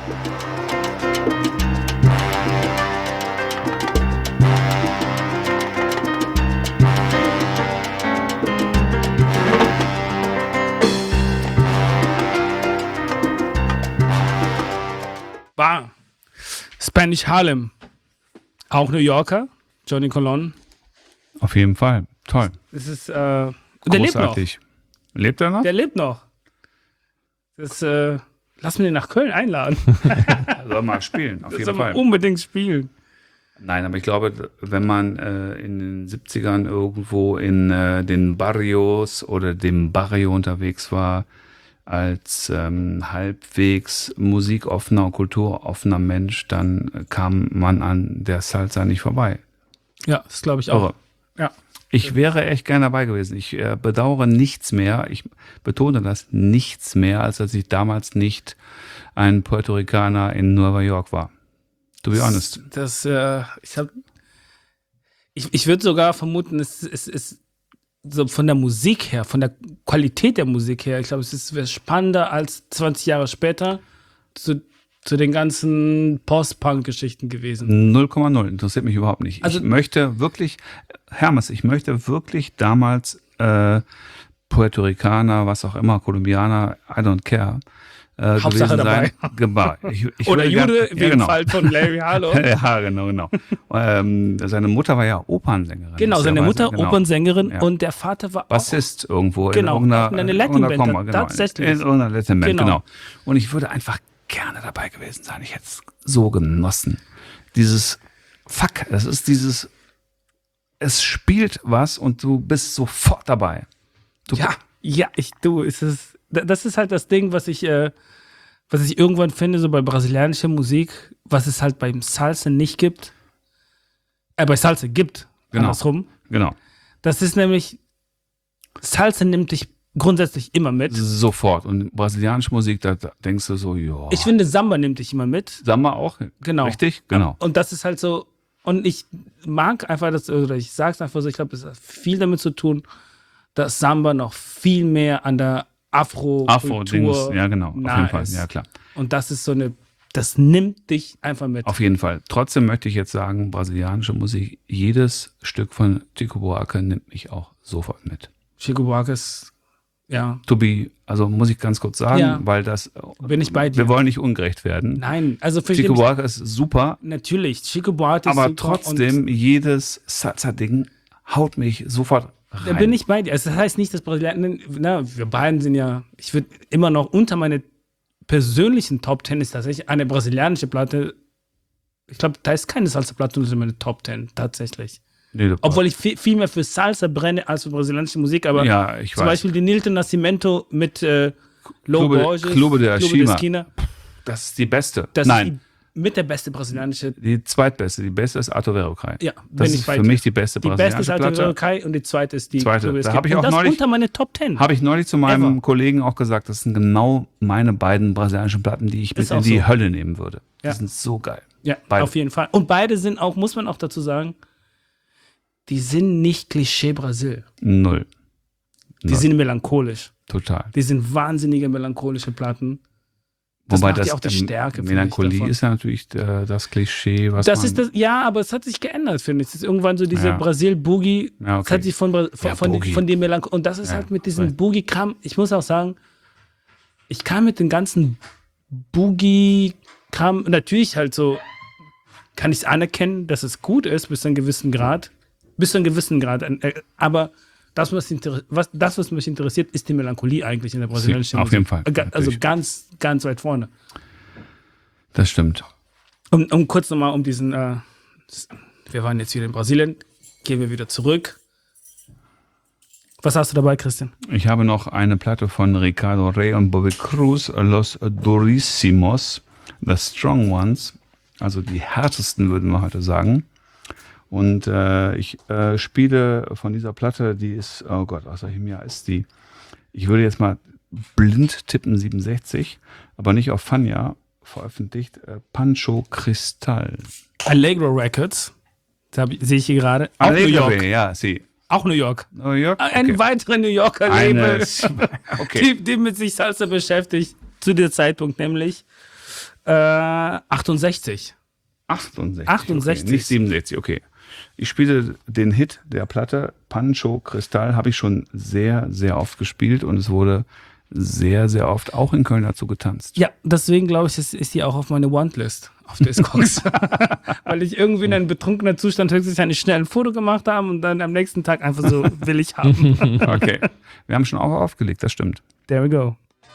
A: War Spanish Harlem. Auch New Yorker. Johnny Colon.
B: Auf jeden Fall. Toll.
A: Das ist, äh, der lebt noch.
B: Großartig. Lebt er noch?
A: Der lebt noch. Das, äh, lass mir den nach Köln einladen.
B: Soll mal spielen, auf
A: Das
B: jeden
A: soll man
B: Fall.
A: unbedingt spielen.
B: Nein, aber ich glaube, wenn man äh, in den siebzigern irgendwo in äh, den Barrios oder dem Barrio unterwegs war, als ähm, halbwegs musikoffener und kulturoffener Mensch, dann kam man an der Salsa nicht vorbei.
A: Ja, das glaube ich auch.
B: Irre.
A: Ja.
B: Ich wäre echt gern dabei gewesen. Ich äh, bedauere nichts mehr, ich betone das, nichts mehr, als dass ich damals nicht ein Puerto Ricaner in New York war. To be honest.
A: Das, äh, ich hab, ich, ich würde sogar vermuten, es ist, ist so von der Musik her, von der Qualität der Musik her, ich glaube, es ist spannender als zwanzig Jahre später zu, zu den ganzen Post-Punk-Geschichten gewesen.
B: null Komma null, interessiert mich überhaupt nicht.
A: Also-
B: ich möchte wirklich, Hermes, ich möchte wirklich damals äh, Puerto Ricaner, was auch immer, Kolumbianer, I don't care, äh,
A: Hauptsache
B: gewesen
A: dabei.
B: sein. Geba- Ich, ich
A: Oder
B: würde
A: Jude,
B: gern-
A: wie
B: ja,
A: im
B: genau.
A: Fall von Larry Harlow.
B: Ja, genau, genau. ähm, seine Mutter war ja Opernsängerin.
A: Genau, seine
B: lustigerweise,
A: Mutter
B: genau.
A: Opernsängerin
B: Ja.
A: und der Vater war auch
B: Bassist irgendwo
A: Genau,
B: in irgendeiner,
A: in einer
B: in
A: Latin-Band,
B: irgendeiner Komma, genau,
A: tatsächlich.
B: In irgendeiner Latin-Band,
A: Genau.
B: genau. Und ich würde einfach gerne dabei gewesen sein. Ich hätte es so genossen. Dieses Fuck, es ist dieses, es spielt was und du bist sofort dabei. Du,
A: Ja, ja, ich, du, ist es, das ist halt das Ding, was ich, äh, was ich irgendwann finde, so bei brasilianischer Musik, was es halt beim Salsa nicht gibt, äh, bei Salsa gibt,
B: Genau.
A: andersrum.
B: Genau,
A: Das ist nämlich, Salsa nimmt dich grundsätzlich immer mit.
B: sofort. Und brasilianische Musik, da, da denkst du so, ja.
A: Ich finde, Samba nimmt dich immer mit.
B: Samba auch,
A: Genau.
B: richtig? Genau.
A: Und das ist halt so, und ich mag einfach das, oder ich sag's einfach so, ich glaube, es hat viel damit zu tun, dass Samba noch viel mehr an der Afro-Kultur
B: Afro-Dings, ja genau, auf
A: nah
B: jeden Fall,
A: ist.
B: ja klar.
A: Und das ist so eine, das nimmt dich einfach mit.
B: Auf jeden Fall. Trotzdem möchte ich jetzt sagen, brasilianische Musik, jedes Stück von Chico Buarque nimmt mich auch sofort mit.
A: Chico Buarque ist, ja,
B: To be, also muss ich ganz kurz sagen,
A: Ja.
B: weil das,
A: bin ich bei dir.
B: wir wollen nicht ungerecht werden.
A: Nein, also für
B: Chico
A: mich,
B: Buarque ist super,
A: natürlich, Chico Buarque ist
B: aber
A: super
B: trotzdem, jedes Salsa-Ding haut mich sofort rein.
A: und da bin ich bei dir. Also das heißt nicht, dass Brasilianer, na, wir beiden sind ja, ich würde immer noch unter meine persönlichen Top Ten ist tatsächlich eine brasilianische Platte. Ich glaube, da ist keine Salsa-Platte unter meine Top Ten, tatsächlich.
B: Nee, du-
A: Obwohl ich viel, viel mehr für Salsa brenne als für brasilianische Musik, aber
B: ja, ich
A: zum
B: weiß.
A: Beispiel die Nilton Nascimento mit äh, Low
B: Clube-
A: Borges,
B: Clube de Ashima.
A: Esquina,
B: Das ist die beste.
A: das
B: Nein,
A: ist die, mit der beste brasilianische,
B: die zweitbeste. Die beste ist Arto Verocai.
A: ja,
B: Das
A: bin ich
B: ist
A: bei
B: für
A: dir.
B: mich die beste
A: Die beste ist
B: brasilianische
A: Alto
B: Platte.
A: Verocai und die zweite ist die
B: Zweite.
A: Clube
B: Da
A: Esquina.
B: hab ich
A: und
B: auch
A: das
B: neulich-
A: unter meine Top Ten.
B: Habe ich neulich zu meinem
A: Ever.
B: Kollegen auch gesagt, das sind genau meine beiden brasilianischen Platten, die ich mit
A: Ist
B: in
A: auch
B: die
A: so.
B: Hölle nehmen würde. Die
A: Ja.
B: sind so geil.
A: Ja,
B: Beide.
A: auf jeden Fall. Und beide sind auch, muss man auch dazu sagen, die sind nicht Klischee Brasil.
B: Null.
A: Die
B: Null.
A: sind melancholisch.
B: Total.
A: Die sind wahnsinnige melancholische Platten. Das
B: Wobei
A: macht
B: das
A: ja auch die
B: ähm,
A: Stärke, finde ich,
B: Melancholie
A: davon.
B: ist ja natürlich äh, das Klischee, was
A: Das
B: man,
A: ist das, ja, aber es hat sich geändert, finde ich. Es ist irgendwann so diese
B: Ja.
A: Brasil-Boogie,
B: Ja, okay.
A: es hat sich von, Bra- von,
B: Ja,
A: von,
B: Boogie.
A: von dem Melancholie, und das ist
B: Ja,
A: halt mit diesem
B: right.
A: Boogie-Kram, ich muss auch sagen, ich kann mit den ganzen Boogie-Kram, natürlich halt so, kann ich es anerkennen, dass es gut ist, bis zu einem gewissen Grad, bis zu einem gewissen Grad, äh, aber das was, inter- was, das, was mich interessiert, ist die Melancholie eigentlich in der brasilianischen
B: Auf
A: Musik.
B: jeden Fall,
A: Äh, ga- Also
B: natürlich.
A: ganz, ganz weit vorne.
B: Das stimmt.
A: Um, um kurz nochmal um diesen, äh, wir waren jetzt wieder in Brasilien, gehen wir wieder zurück. Was hast du dabei, Christian?
B: Ich habe noch eine Platte von Ricardo Rey und Bobby Cruz, Los Durísimos, The Strong Ones, also die härtesten, würden wir heute sagen. Und äh, ich äh, spiele von dieser Platte, die ist, oh Gott, aus welchem Jahr ist die? Ich würde jetzt mal blind tippen, siebenundsechzig, aber nicht auf Fania, veröffentlicht äh, Pancho Cristal.
A: Allegro Records, da hab ich- sehe ich hier gerade. Auch New York.
B: ja, sie.
A: Auch New York.
B: New York?
A: Ein
B: Okay.
A: weiterer New Yorker Label,
B: Eines. Okay.
A: die, die mit sich Salsa beschäftigt, zu dem Zeitpunkt nämlich äh, achtundsechzig.
B: achtundsechzig.
A: achtundsechzig.
B: Okay. Nicht siebenundsechzig, okay. Ich spiele den Hit der Platte, Pancho Cristal, habe ich schon sehr, sehr oft gespielt und es wurde sehr, sehr oft auch in Köln dazu getanzt.
A: Ja, deswegen glaube ich, ist, ist die auch auf meine Want-List auf Discogs. Weil ich irgendwie in einem betrunkenen Zustand höchstwahrscheinlich schnell ein Foto gemacht habe und dann am nächsten Tag einfach so will ich haben.
B: Okay. Wir haben schon auch aufgelegt, das stimmt.
A: There we go.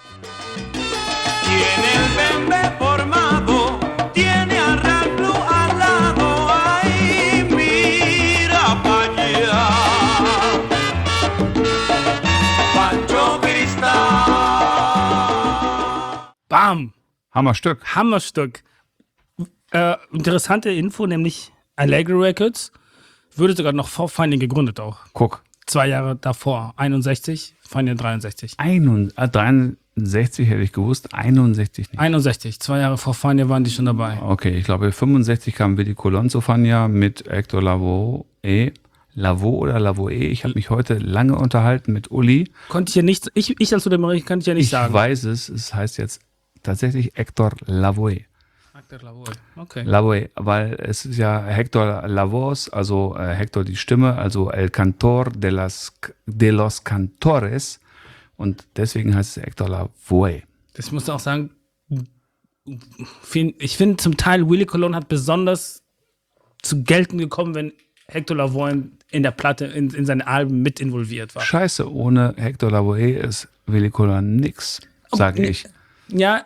C: Tiene el bembe formado, tiene a Ralph Blue al lado, ay, mira pa' allá. Pancho Cristal.
A: Bam!
B: Hammerstück.
A: Hammerstück. Äh, interessante Info, nämlich Allegro Records wurde sogar noch vor Finding gegründet auch.
B: Guck.
A: Zwei Jahre davor, einundsechzig, Finding dreiundsechzig.
B: Einund- äh, dreiundsechzig hätte ich gewusst, einundsechzig nicht.
A: einundsechzig, zwei Jahre vor Finding waren die schon dabei.
B: Okay, ich glaube fünfundsechzig kam Willy Colon zu Fania mit Hector Lavoe. Lavoe oder Lavoe? Ich habe mich heute lange unterhalten mit Uli.
A: Konnte ich ja nicht, ich, ich als Südamerikaner kann ich ja nicht
B: Ich
A: sagen.
B: weiß es, es heißt jetzt tatsächlich Hector Lavoe.
A: Okay.
B: Lavoe, weil es ist ja Hector Lavoes, also äh, Hector die Stimme, also El Cantor de, las, de los Cantores und deswegen heißt es Hector Lavoe.
A: Das muss auch sagen, ich finde zum Teil Willy Colon hat besonders zu gelten gekommen, wenn Hector Lavoe in der Platte, in, in seine Alben mit involviert war.
B: Scheiße, ohne Hector Lavoe ist Willy Colon nix, sage
A: nee.
B: ich.
A: Ja,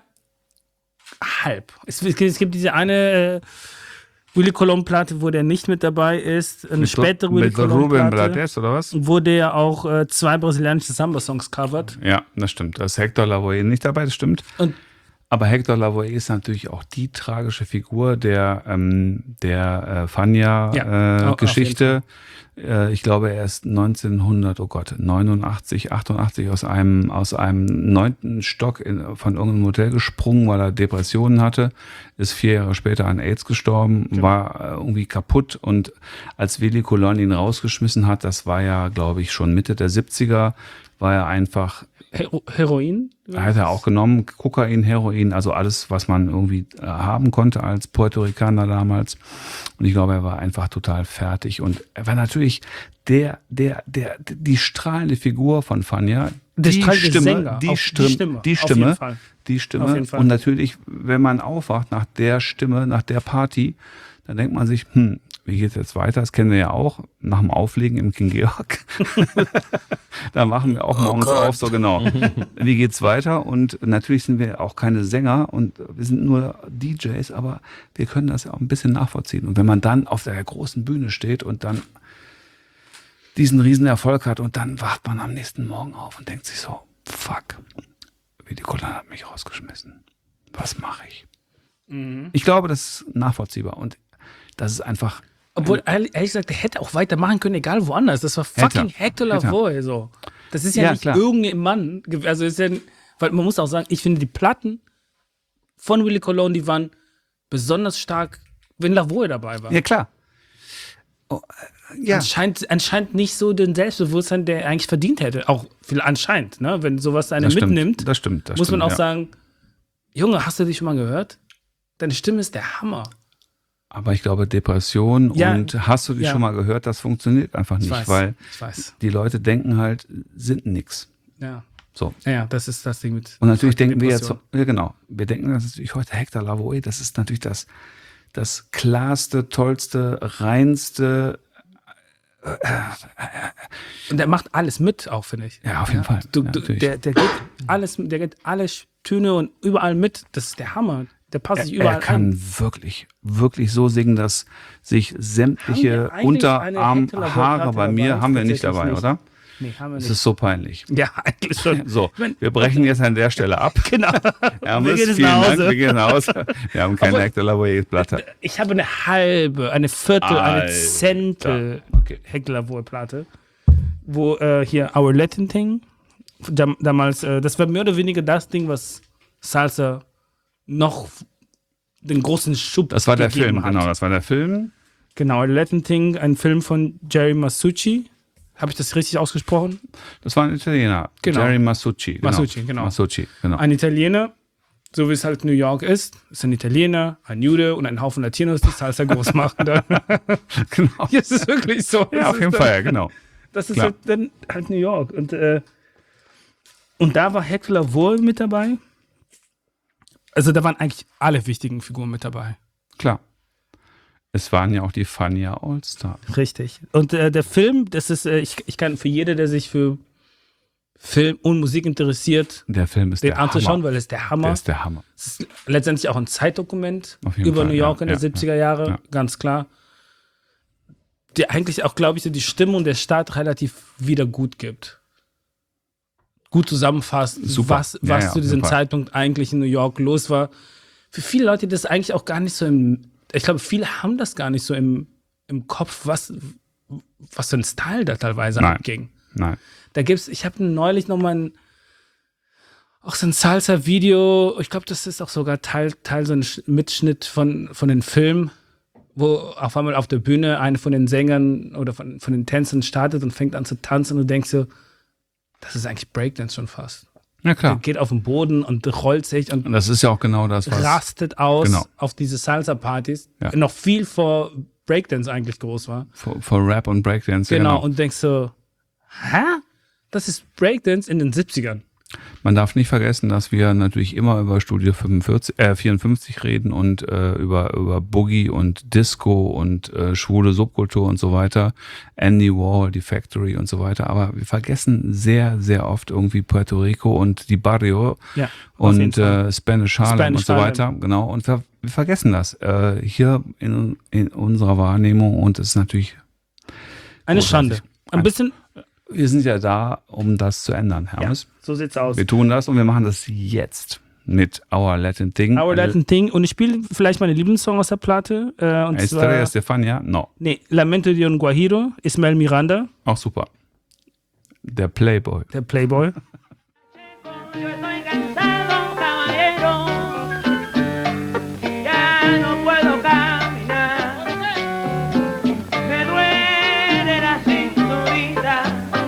A: halb. Es, es gibt diese eine äh, Willy Colon-Platte, wo der nicht mit dabei ist. Eine
B: Mit,
A: spätere Willy
B: mit Ruben
A: Colon-Platte,
B: Blades oder was?
A: wo der auch äh, zwei brasilianische Samba-Songs covert.
B: Ja, das stimmt. Da ist Hector Lavoe nicht dabei, das stimmt.
A: Und
B: Aber Hector Lavoe ist natürlich auch die tragische Figur der, ähm, der äh, Fania-Geschichte.
A: Ja,
B: Äh, ich glaube, er ist neunzehnhundert, oh Gott, neunundachtzig, achtundachtzig aus einem, aus einem neunten Stock in, von irgendeinem Hotel gesprungen, weil er Depressionen hatte, ist vier Jahre später an AIDS gestorben,
A: Ja.
B: war äh, irgendwie kaputt und als Willy Colon ihn rausgeschmissen hat, das war ja, glaube ich, schon Mitte der siebziger, war er einfach
A: Hero Heroin?
B: hat er auch genommen, Kokain, Heroin, also alles, was man irgendwie äh, haben konnte als Puerto Ricaner damals. Und ich glaube, er war einfach total fertig. Und er war natürlich der, der, der, die strahlende Figur von Fania.
A: Der
B: die
A: strahlende
B: Stimme,
A: Sänger.
B: die,
A: Auf-
B: Stimme,
A: die Stimme,
B: die
A: auf
B: Stimme,
A: jeden Fall.
B: die
A: Auf
B: Stimme.
A: jeden Fall.
B: Und natürlich, wenn man aufwacht nach der Stimme, nach der Party, dann denkt man sich, hm, wie geht's jetzt weiter? Das kennen wir ja auch, nach dem Auflegen im King Georg. Da machen wir auch morgens auf, so genau. Wie geht's weiter? Und natürlich sind wir auch keine Sänger und wir sind nur D Js, aber wir können das ja auch ein bisschen nachvollziehen. Und wenn man dann auf der großen Bühne steht und dann diesen riesen Erfolg hat und dann wacht man am nächsten Morgen auf und denkt sich so, fuck, Willy Colon hat mich rausgeschmissen. Was mache ich? Ich glaube, das ist nachvollziehbar und das ist einfach.
A: Obwohl, ehrlich ehrlich gesagt, der hätte auch weitermachen können, egal woanders. Das war fucking Hector Lavoe, so. Das ist ja,
B: Ja,
A: nicht
B: klar.
A: irgendein Mann. Also ist ja, weil man muss auch sagen, ich finde die Platten von Willy Colon, die waren besonders stark, wenn Lavoe dabei war.
B: Ja, klar. Oh, äh, ja.
A: Anscheinend, anscheinend nicht so den Selbstbewusstsein, der er eigentlich verdient hätte. Auch viel anscheinend, ne? Wenn sowas einen
B: Das stimmt,
A: mitnimmt,
B: das stimmt, das
A: muss man
B: stimmt,
A: auch
B: ja.
A: sagen, Junge, hast du dich schon mal gehört? Deine Stimme ist der Hammer.
B: Aber ich glaube, Depression
A: Ja,
B: und hast du dich
A: ja.
B: schon mal gehört, das funktioniert einfach nicht,
A: Ich weiß,
B: weil
A: ich weiß.
B: die Leute denken halt, sind nix.
A: Ja.
B: So.
A: Ja, das ist das Ding mit.
B: Und natürlich
A: fucking
B: denken wir jetzt,
A: Depression.
B: ja genau, wir denken das ist natürlich heute Hector Lavoe, das ist natürlich das, das klarste, tollste, reinste.
A: Und der macht alles mit, auch, finde ich.
B: Ja, auf jeden Fall.
A: Du,
B: Ja,
A: du,
B: natürlich.
A: der, der geht alles, der geht alle Töne und überall mit. Das ist der Hammer. Der passt sich
B: Er,
A: überall
B: er kann
A: an.
B: wirklich, wirklich so singen, dass sich
A: Haben wir
B: sämtliche
A: eigentlich eine Hector
B: Unterarmhaare
A: Lavoe-Platte
B: bei mir
A: dabei?
B: haben wir nicht
A: Tatsächlich
B: dabei,
A: nicht.
B: oder?
A: Nee, haben wir
B: Das
A: nicht.
B: ist so peinlich.
A: Ja, eigentlich schon.
B: So,
A: Ich mein,
B: wir brechen jetzt an der Stelle ab.
A: genau.
B: Ja,
A: Wir gehen jetzt
B: vielen
A: nach
B: Dank,
A: Hause.
B: wir gehen nach Hause. Wir haben keine
A: Aber-
B: Hector Lavoe-Platte.
A: Ich habe eine halbe, eine Viertel, eine
B: Alter.
A: Zentel
B: Okay.
A: Hector Lavoe-Platte, wo äh, hier Our Latin Thing, dam damals, äh, das war mehr oder weniger das Ding, was Salsa noch den großen Schub
B: Das war der
A: gegeben
B: Film,
A: hat.
B: genau, das war der Film.
A: Genau, Our Latin Thing, ein Film von Jerry Masucci. Habe ich das richtig ausgesprochen?
B: Das war ein Italiener.
A: Genau.
B: Jerry Masucci. Genau.
A: Masucci, genau.
B: Masucci, genau.
A: Ein Italiener, so wie es halt New York ist, ist ein Italiener, ein Jude und ein Haufen Latinos, die Salsa groß machen. Dann.
B: Genau.
A: Ja, es ist wirklich so.
B: Ja,
A: Das
B: auf
A: ist
B: jeden
A: dann,
B: Fall, ja, genau.
A: Das ist
B: Klar.
A: halt dann halt New York. Und, äh, und da war Hector Lavoe mit dabei. Also da waren eigentlich alle wichtigen Figuren mit dabei.
B: Klar. Es waren ja auch die Fania All-Stars.
A: Richtig. Und äh, der Film, das ist, äh, ich, ich kann für jeder, der sich für Film und Musik interessiert,
B: Der Film ist
A: den
B: der
A: anzuschauen,
B: Hammer.
A: weil es der Hammer.
B: Der ist der Hammer.
A: Es ist letztendlich auch ein Zeitdokument
B: Auf jeden
A: über
B: Fall,
A: New York
B: ja,
A: in den
B: ja,
A: siebziger Jahre,
B: ja.
A: ganz klar. Der eigentlich auch, glaube ich, so die Stimmung der Stadt relativ wieder gut gibt. Gut zusammenfasst,
B: Super.
A: was,
B: Ja,
A: was
B: ja,
A: zu diesem
B: super.
A: Zeitpunkt eigentlich in New York los war. Für viele Leute das eigentlich auch gar nicht so im, ich glaube, viele haben das gar nicht so im, im Kopf, was, was für ein Style da teilweise
B: Nein.
A: abging.
B: Nein.
A: Da gibt's, ich habe neulich noch mal ein, auch so ein Salsa-Video, ich glaube, das ist auch sogar Teil, Teil so ein Sch- Mitschnitt von, von den Film, wo auf einmal auf der Bühne eine von den Sängern oder von, von den Tänzern startet und fängt an zu tanzen und du denkst so, das ist eigentlich Breakdance schon fast.
B: Ja,
A: Der
B: klar.
A: geht auf den Boden und rollt sich und
B: Und das ist ja auch genau das, was...
A: rastet aus
B: Genau.
A: auf diese Salsa-Partys,
B: Ja.
A: noch viel vor Breakdance eigentlich groß war.
B: Vor, vor Rap und Breakdance.
A: Genau,
B: Genau.
A: und denkst so, hä? Das ist Breakdance in den siebzigern.
B: Man darf nicht vergessen, dass wir natürlich immer über Studio fünfundvierzig, äh, vierundfünfzig reden und äh, über, über Boogie und Disco und äh, schwule Subkultur und so weiter. Andy Warhol, die Factory und so weiter. Aber wir vergessen sehr, sehr oft irgendwie Puerto Rico und die Barrio
A: Ja, auf jeden
B: und
A: Fall.
B: äh, Spanish Harlem
A: Spanish
B: und so
A: Harlem.
B: weiter. Genau. Und wir, wir vergessen das äh, hier in, in unserer Wahrnehmung und es ist natürlich
A: Eine
B: großartig.
A: Schande. Ein
B: Ein-
A: bisschen,
B: wir sind ja da, um das zu ändern, Hermes.
A: so sieht's aus.
B: Wir tun das und wir machen das jetzt mit Our Latin Thing.
A: Our Latin Thing. Und ich spiele vielleicht meine Lieblingssong aus der Platte. Äh, und
B: Estrella
A: zwar,
B: Stefania? No.
A: nee, Lamento de un Guajiro, Ismael Miranda,
B: Auch super. Der Playboy.
A: der Playboy.
C: Yo estoy cansado, caballero, ya no puedo caminar, me duele la cinturita,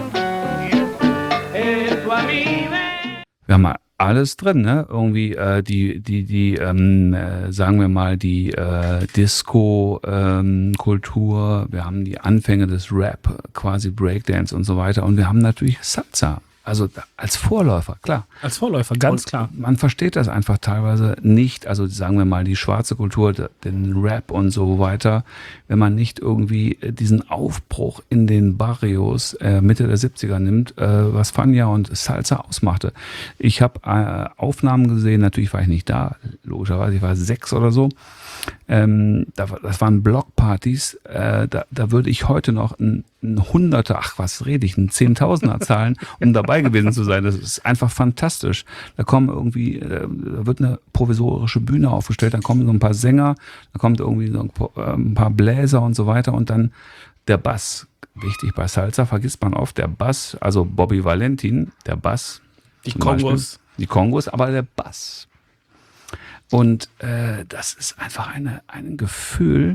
C: eso a mí me...
B: Wir haben mal alles drin, ne? Irgendwie äh, die, die, die, ähm, äh, sagen wir mal, die äh, Disco-Kultur, wir haben die Anfänge des Rap, quasi Breakdance und so weiter. Und wir haben natürlich Salsa. Also da- als Vorläufer, klar.
A: Als Vorläufer, ganz
B: Und
A: klar.
B: Man versteht das einfach teilweise nicht, also sagen wir mal die schwarze Kultur, d- den Rap und so weiter, wenn man nicht irgendwie äh, diesen Aufbruch in den Barrios äh, Mitte der siebziger nimmt, äh, was Fania und Salsa ausmachte. Ich habe äh, Aufnahmen gesehen, natürlich war ich nicht da, logischerweise, ich war sechs oder so. Ähm, da, war- das waren Blockpartys, äh, da, da würde ich heute noch ein, ein Hunderter, ach was rede ich, ein Zehntausender zahlen, um dabei gewesen zu sein. Das ist einfach fantastisch. Da kommen irgendwie, äh, da wird eine provisorische Bühne aufgestellt, dann kommen so ein paar Sänger, da kommt irgendwie so ein paar, äh, ein paar Bläser und so weiter und dann der Bass. Wichtig bei Salsa vergisst man oft, der Bass, also Bobby Valentin, der Bass.
A: Die
B: zum
A: Kongos.
B: Beispiel. Die Kongos, aber der Bass. Und äh, das ist einfach eine, ein Gefühl,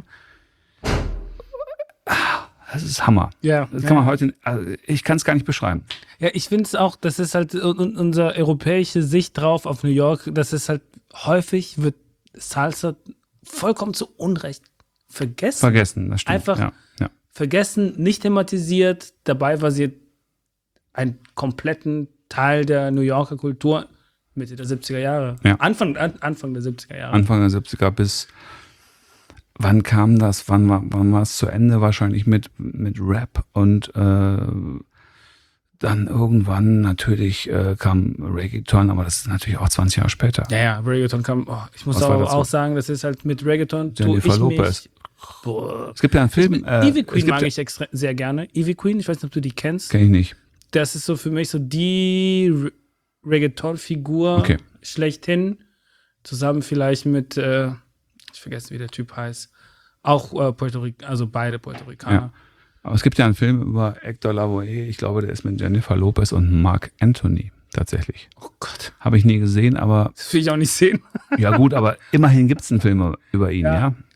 B: ah, das ist Hammer.
A: Ja,
B: Das
A: ja.
B: kann man heute, also ich kann es gar nicht beschreiben.
A: Ja, ich finde es auch, das ist halt un- un- unsere europäische Sicht drauf auf New York, das ist halt häufig wird Salsa vollkommen zu Unrecht vergessen.
B: Vergessen, das stimmt.
A: Einfach-
B: ja, ja.
A: vergessen, nicht thematisiert, dabei war sie einen kompletten Teil der New Yorker Kultur Mitte der siebziger Jahre.
B: Ja.
A: Anfang, an, Anfang der siebziger Jahre.
B: Anfang der siebziger bis, wann kam das, wann war, wann war es zu Ende? Wahrscheinlich mit, mit Rap und äh, dann irgendwann natürlich äh, kam Reggaeton, aber das ist natürlich auch zwanzig Jahre später.
A: ja, ja, Reggaeton kam, oh, ich muss
B: Was war
A: aber
B: dazu?
A: auch sagen, das ist halt mit Reggaeton tue
B: Jennifer
A: ich
B: Lopez.
A: mich, boah.
B: Es gibt ja einen Film, äh,
A: Ivy
B: es
A: Queen
B: gibt
A: mag
B: ja-
A: ich extra, sehr gerne. Ivy Queen, ich weiß nicht, ob du die kennst.
B: Kenn ich nicht.
A: Das ist so für mich so die Re- Reggaeton-Figur
B: Okay.
A: schlechthin. Zusammen vielleicht mit, äh, ich vergesse, wie der Typ heißt. Auch äh, Puerto Rico, also beide Puerto Ricaner.
B: Ja. Aber es gibt ja einen Film über Hector Lavoe, ich glaube, der ist mit Jennifer Lopez und Mark Anthony tatsächlich.
A: Oh Gott,
B: Habe ich nie gesehen, aber
A: das will ich auch nicht sehen.
B: ja gut, aber immerhin gibt es einen Film über ihn,
A: Ja.
B: ja.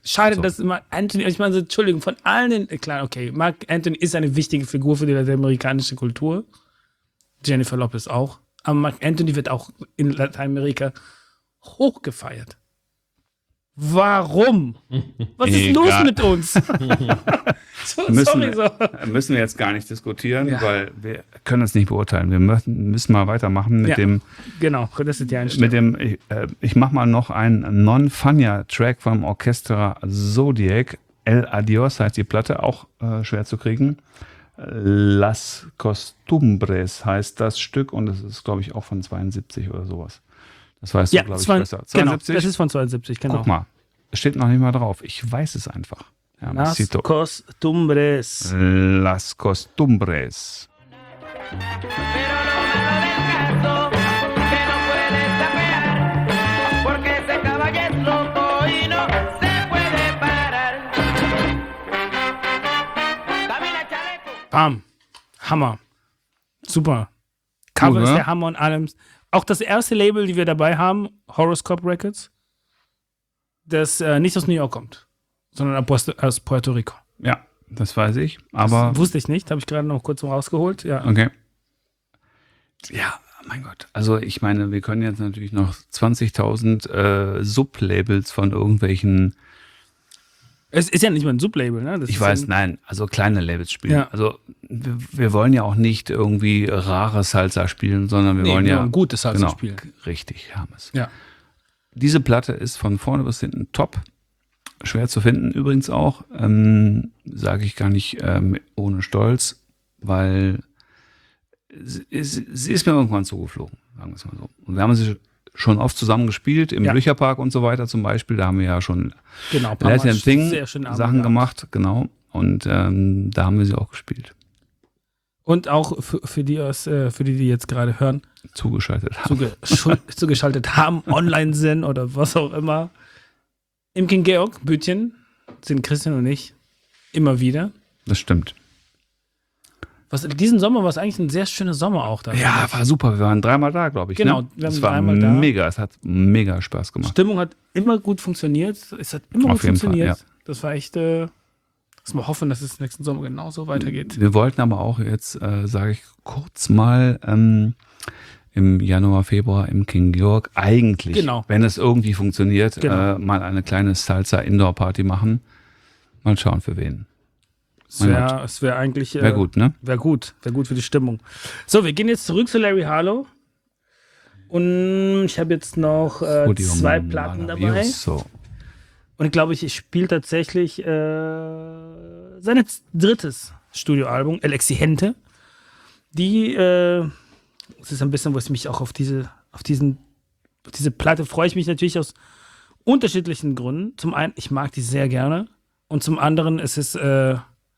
A: Schade,
B: So.
A: dass Mark Anthony, ich meine, so, Entschuldigung, von allen, den, klar, okay, Mark Anthony ist eine wichtige Figur für die lateinamerikanische Kultur. Jennifer Lopez auch. Aber Mark Anthony wird auch in Lateinamerika hochgefeiert. Warum? Was ist
B: Egal.
A: los mit uns? so,
B: Müssen,
A: sorry, so.
B: müssen wir jetzt gar nicht diskutieren,
A: Ja.
B: weil wir können es nicht beurteilen. Wir müssen, müssen mal weitermachen mit
A: Ja.
B: dem,
A: Genau, das ist die Einstellung.
B: mit dem ich, äh, ich mache mal noch einen Non-Fania-Track vom Orchestra Zodiac. El Adios heißt die Platte, auch äh, schwer zu kriegen. Las Costumbres heißt das Stück und das ist, glaube ich, auch von zweiundsiebzig oder sowas. Das weißt
A: ja,
B: du, glaube ich,
A: zwei-
B: besser.
A: genau,
B: zweiundsiebzig?
A: das ist von zweiundsiebzig, genau.
B: Guck mal, es steht noch nicht mal drauf. Ich weiß es einfach. Ja,
A: Las
B: Cito.
A: Costumbres.
B: Las Costumbres.
C: Pero lo malo del caso que no puedes sapear, porque ese caballo es loco y no se puede parar. Camina, chaleco.
A: Bam. Hammer. Super. Cover
B: Cool,
A: ist
B: ne?
A: der Hammer und allem. Auch das erste Label, die wir dabei haben, Horoscope Records, das äh, nicht aus New York kommt, sondern aus, aus Puerto Rico.
B: Ja, das weiß ich. Aber
A: Das wusste ich nicht, habe ich gerade noch kurz rausgeholt. Ja.
B: okay. Ja, mein Gott. Also ich meine, wir können jetzt natürlich noch zwanzigtausend äh, Sublabels von irgendwelchen,
A: Es ist ja nicht mal ein Sublabel, ne? Das
B: ich
A: ist
B: weiß,
A: ein,
B: nein, also kleine Labels spielen.
A: Ja.
B: Also wir, wir wollen ja auch nicht irgendwie rare Salsa spielen, sondern wir
A: Nee,
B: wollen
A: wir
B: ja
A: wollen gute Salsa
B: genau,
A: spielen.
B: Richtig, Hermes.
A: Ja.
B: Diese Platte ist von vorne bis hinten top. Schwer zu finden übrigens auch. Ähm, Sage ich gar nicht ähm, ohne Stolz, weil sie, sie sie ist mir irgendwann zugeflogen, sagen wir es mal so. Und wir haben sie schon oft zusammen gespielt, im
A: Ja.
B: Blücherpark und so weiter zum Beispiel. Da haben wir ja schon
A: Genau, ein paar Mal
B: Latin Thing
A: sehr schöne Abende
B: Sachen
A: gehabt.
B: gemacht, genau. Und ähm, da haben wir sie auch gespielt,
A: Und auch für, für, die, aus, äh, für die, die jetzt gerade hören,
B: zugeschaltet haben.
A: zuge schul- zugeschaltet haben, online sind oder was auch immer. Im King Georg Bütchen sind Christian und ich immer wieder.
B: Das stimmt.
A: Was, diesen Sommer war es eigentlich ein sehr schöner Sommer auch da.
B: Ja, war super. Wir waren dreimal da, glaube ich.
A: Genau,
B: ne?
A: wir haben
B: Es war
A: dreimal da.
B: mega. Es hat mega Spaß gemacht.
A: Stimmung hat immer gut funktioniert. Es hat immer
B: Auf
A: gut
B: jeden Fall,
A: funktioniert.
B: ja.
A: Das war echt, äh, lass mal hoffen, dass es nächsten Sommer genauso weitergeht.
B: Wir wollten aber auch jetzt, äh, sage ich kurz mal, ähm, im Januar, Februar im King Georg eigentlich,
A: Genau.
B: wenn es irgendwie funktioniert,
A: Genau.
B: äh, mal eine kleine Salsa-Indoor-Party machen. Mal schauen für wen.
A: Es
B: mein
A: wäre es wär eigentlich. Äh,
B: Wäre gut, ne?
A: Wäre gut. Wäre gut für die Stimmung. So, wir gehen jetzt zurück zu Larry Harlow. Und ich habe jetzt noch äh,
B: Odio
A: zwei Platten dabei.
B: Maravilloso.
A: Und ich glaube, ich, ich spiele tatsächlich äh, sein drittes Studioalbum, El Exigente. Die, äh, es ist ein bisschen, wo ich mich auch auf diese, auf diesen, auf diese Platte freue ich mich natürlich aus unterschiedlichen Gründen. Zum einen, ich mag die sehr gerne. Und zum anderen, es ist äh,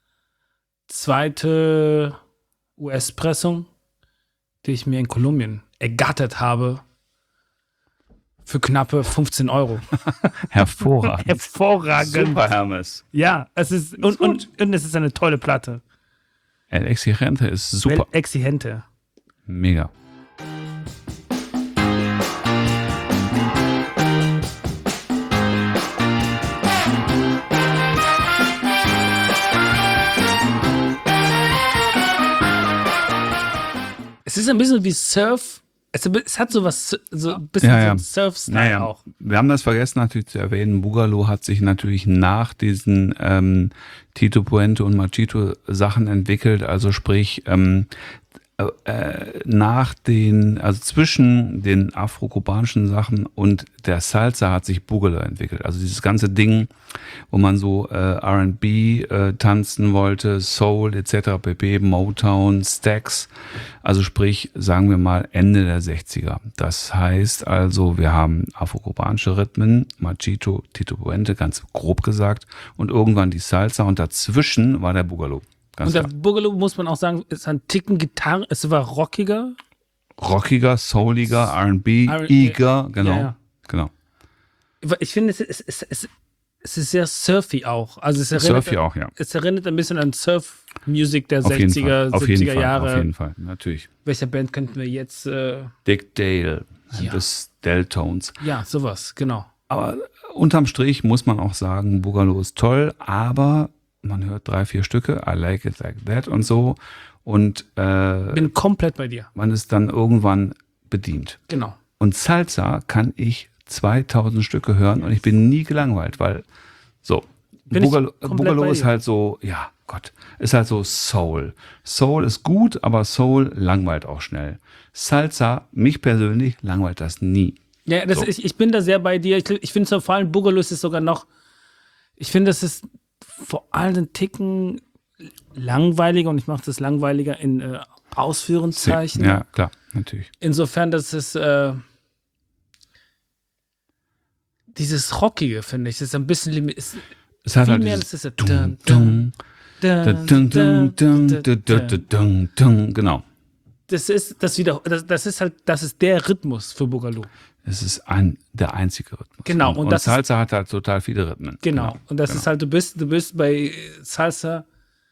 A: zweite U S-Pressung, die ich mir in Kolumbien ergattert habe. Für knappe fünfzehn Euro.
B: Hervorragend.
A: Hervorragend.
B: Super, Hermes.
A: Ja, es ist, und, und, und es ist eine tolle Platte.
B: El Exigente ist super.
A: El Exigente.
B: Mega.
A: Es ist ein bisschen wie Surf. Es, es hat sowas, so ein bisschen
B: Ja,
A: so
B: ja.
A: einen Surf-Style
B: Naja,
A: auch.
B: wir haben das vergessen natürlich zu erwähnen. Boogaloo hat sich natürlich nach diesen ähm, Tito Puente und Machito Sachen entwickelt. Also sprich, ähm, äh, nach den, also zwischen den afro-kubanischen Sachen und der Salsa hat sich Boogaloo entwickelt. Also dieses ganze Ding, wo man so äh, R and B äh, tanzen wollte, Soul et cetera pp, Motown, Stax, also sprich, sagen wir mal Ende der sechziger. Das heißt also, wir haben afro-kubanische Rhythmen, Machito, Tito Puente, ganz grob gesagt, und irgendwann die Salsa und dazwischen war der Boogaloo. Ganz
A: Und der
B: klar.
A: Boogaloo, muss man auch sagen, ist ein Ticken Gitarre. Es war rockiger.
B: Rockiger, souliger, R and B,
A: R-
B: eager, genau,
A: Ja, ja.
B: genau.
A: Ich finde, es, es, es, es, es ist sehr surfy auch. Also es erinnert,
B: Surfy auch, ja.
A: Es erinnert ein bisschen an Surf-Music der
B: Auf jeden
A: sechziger,
B: Fall, auf jeden
A: siebziger
B: Fall,
A: Jahre.
B: auf jeden Fall, natürlich.
A: Welcher Band könnten wir jetzt? Äh,
B: Dick Dale,
A: Ja.
B: des Deltones.
A: ja, sowas, genau.
B: Aber unterm Strich muss man auch sagen, Boogaloo ist toll, aber man hört drei, vier Stücke, I like it like that und so. Und äh,
A: Bin komplett bei dir.
B: man ist dann irgendwann bedient.
A: Genau.
B: Und Salsa kann ich zweitausend Stücke hören und ich bin nie gelangweilt, weil so,
A: Bin ich
B: Boogaloo,
A: komplett
B: Boogaloo
A: bei
B: ist
A: dir.
B: halt so, ja Gott, ist halt so Soul. Soul ist gut, aber Soul langweilt auch schnell. Salsa, mich persönlich, langweilt das nie.
A: Ja, das,
B: So.
A: ich, ich bin da sehr bei dir. Ich, ich finde so vor allem Boogaloo ist sogar noch, ich finde, das ist vor allem ein Ticken langweiliger und ich mache das langweiliger in äh, Ausführungszeichen.
B: Ja, klar, natürlich.
A: Insofern, dass es äh, dieses Rockige, finde ich, das ist ein bisschen limi- ist
B: Es hat
A: viel
B: halt
A: mehr,
B: dieses
A: das ist
B: Dung,
A: dun,
B: Dung,
A: dun,
B: Dung, Dung,
A: dun,
B: Dung,
A: dun,
B: Dung,
A: dun.
B: Dung, Dung, Dung, genau.
A: Das ist das wieder, das, das ist halt, das ist der Rhythmus für Boogaloo.
B: Es ist ein, der einzige Rhythmus.
A: Genau,
B: Und,
A: und
B: und
A: das ist-
B: Salsa hat halt total viele Rhythmen.
A: Genau. Und das
B: genau.
A: ist halt, du bist, du bist bei Salsa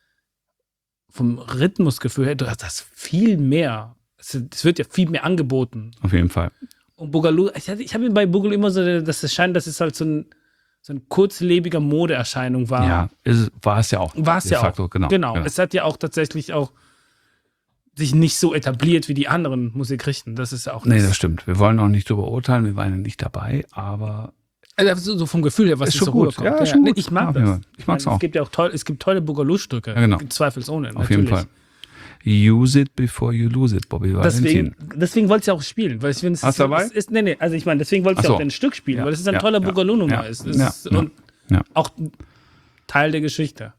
A: vom Rhythmusgefühl her, du hast das viel mehr. Es, es wird ja viel mehr angeboten.
B: Auf jeden Fall.
A: Und Boogaloo, ich, hatte- ich habe bei Boogaloo immer so, dass es scheint, dass es halt so ein, so ein kurzlebiger Modeerscheinung war.
B: Ja, ist, war es ja auch.
A: War es
B: de
A: ja
B: facto,
A: auch.
B: Genau.
A: genau.
B: genau.
A: Es hat ja auch tatsächlich auch sich nicht so etabliert wie die anderen Musikrichten. Das ist auch
B: Nee, das stimmt. Wir wollen auch nicht drüber urteilen, wir waren ja nicht dabei, aber
A: Also so vom Gefühl her, was
B: Ist
A: es
B: schon
A: so
B: gut.
A: rüberkommt.
B: Ja, schon
A: nee,
B: gut.
A: Ich mag
B: Ja,
A: das.
B: ja. Ich mag's
A: meine,
B: auch.
A: Es gibt ja auch toll, es gibt tolle Boogaloo-Stücke.
B: Ja, genau.
A: Zweifelsohne.
B: auf jeden Fall. Use it before you lose it, Bobby
A: Deswegen,
B: Valentin.
A: deswegen wollte ich ja auch spielen, weil ich finde, es
B: Hast
A: ist,
B: du dabei?
A: es ist nee, nee, also ich meine, deswegen wollte ich
B: Ach so.
A: auch ein Stück spielen,
B: Ja,
A: weil es ist ein
B: ja,
A: toller
B: ja,
A: Boogaloo-Nummer
B: ja,
A: ist. Es
B: ja,
A: ist
B: ja,
A: und
B: ja.
A: auch Teil der Geschichte.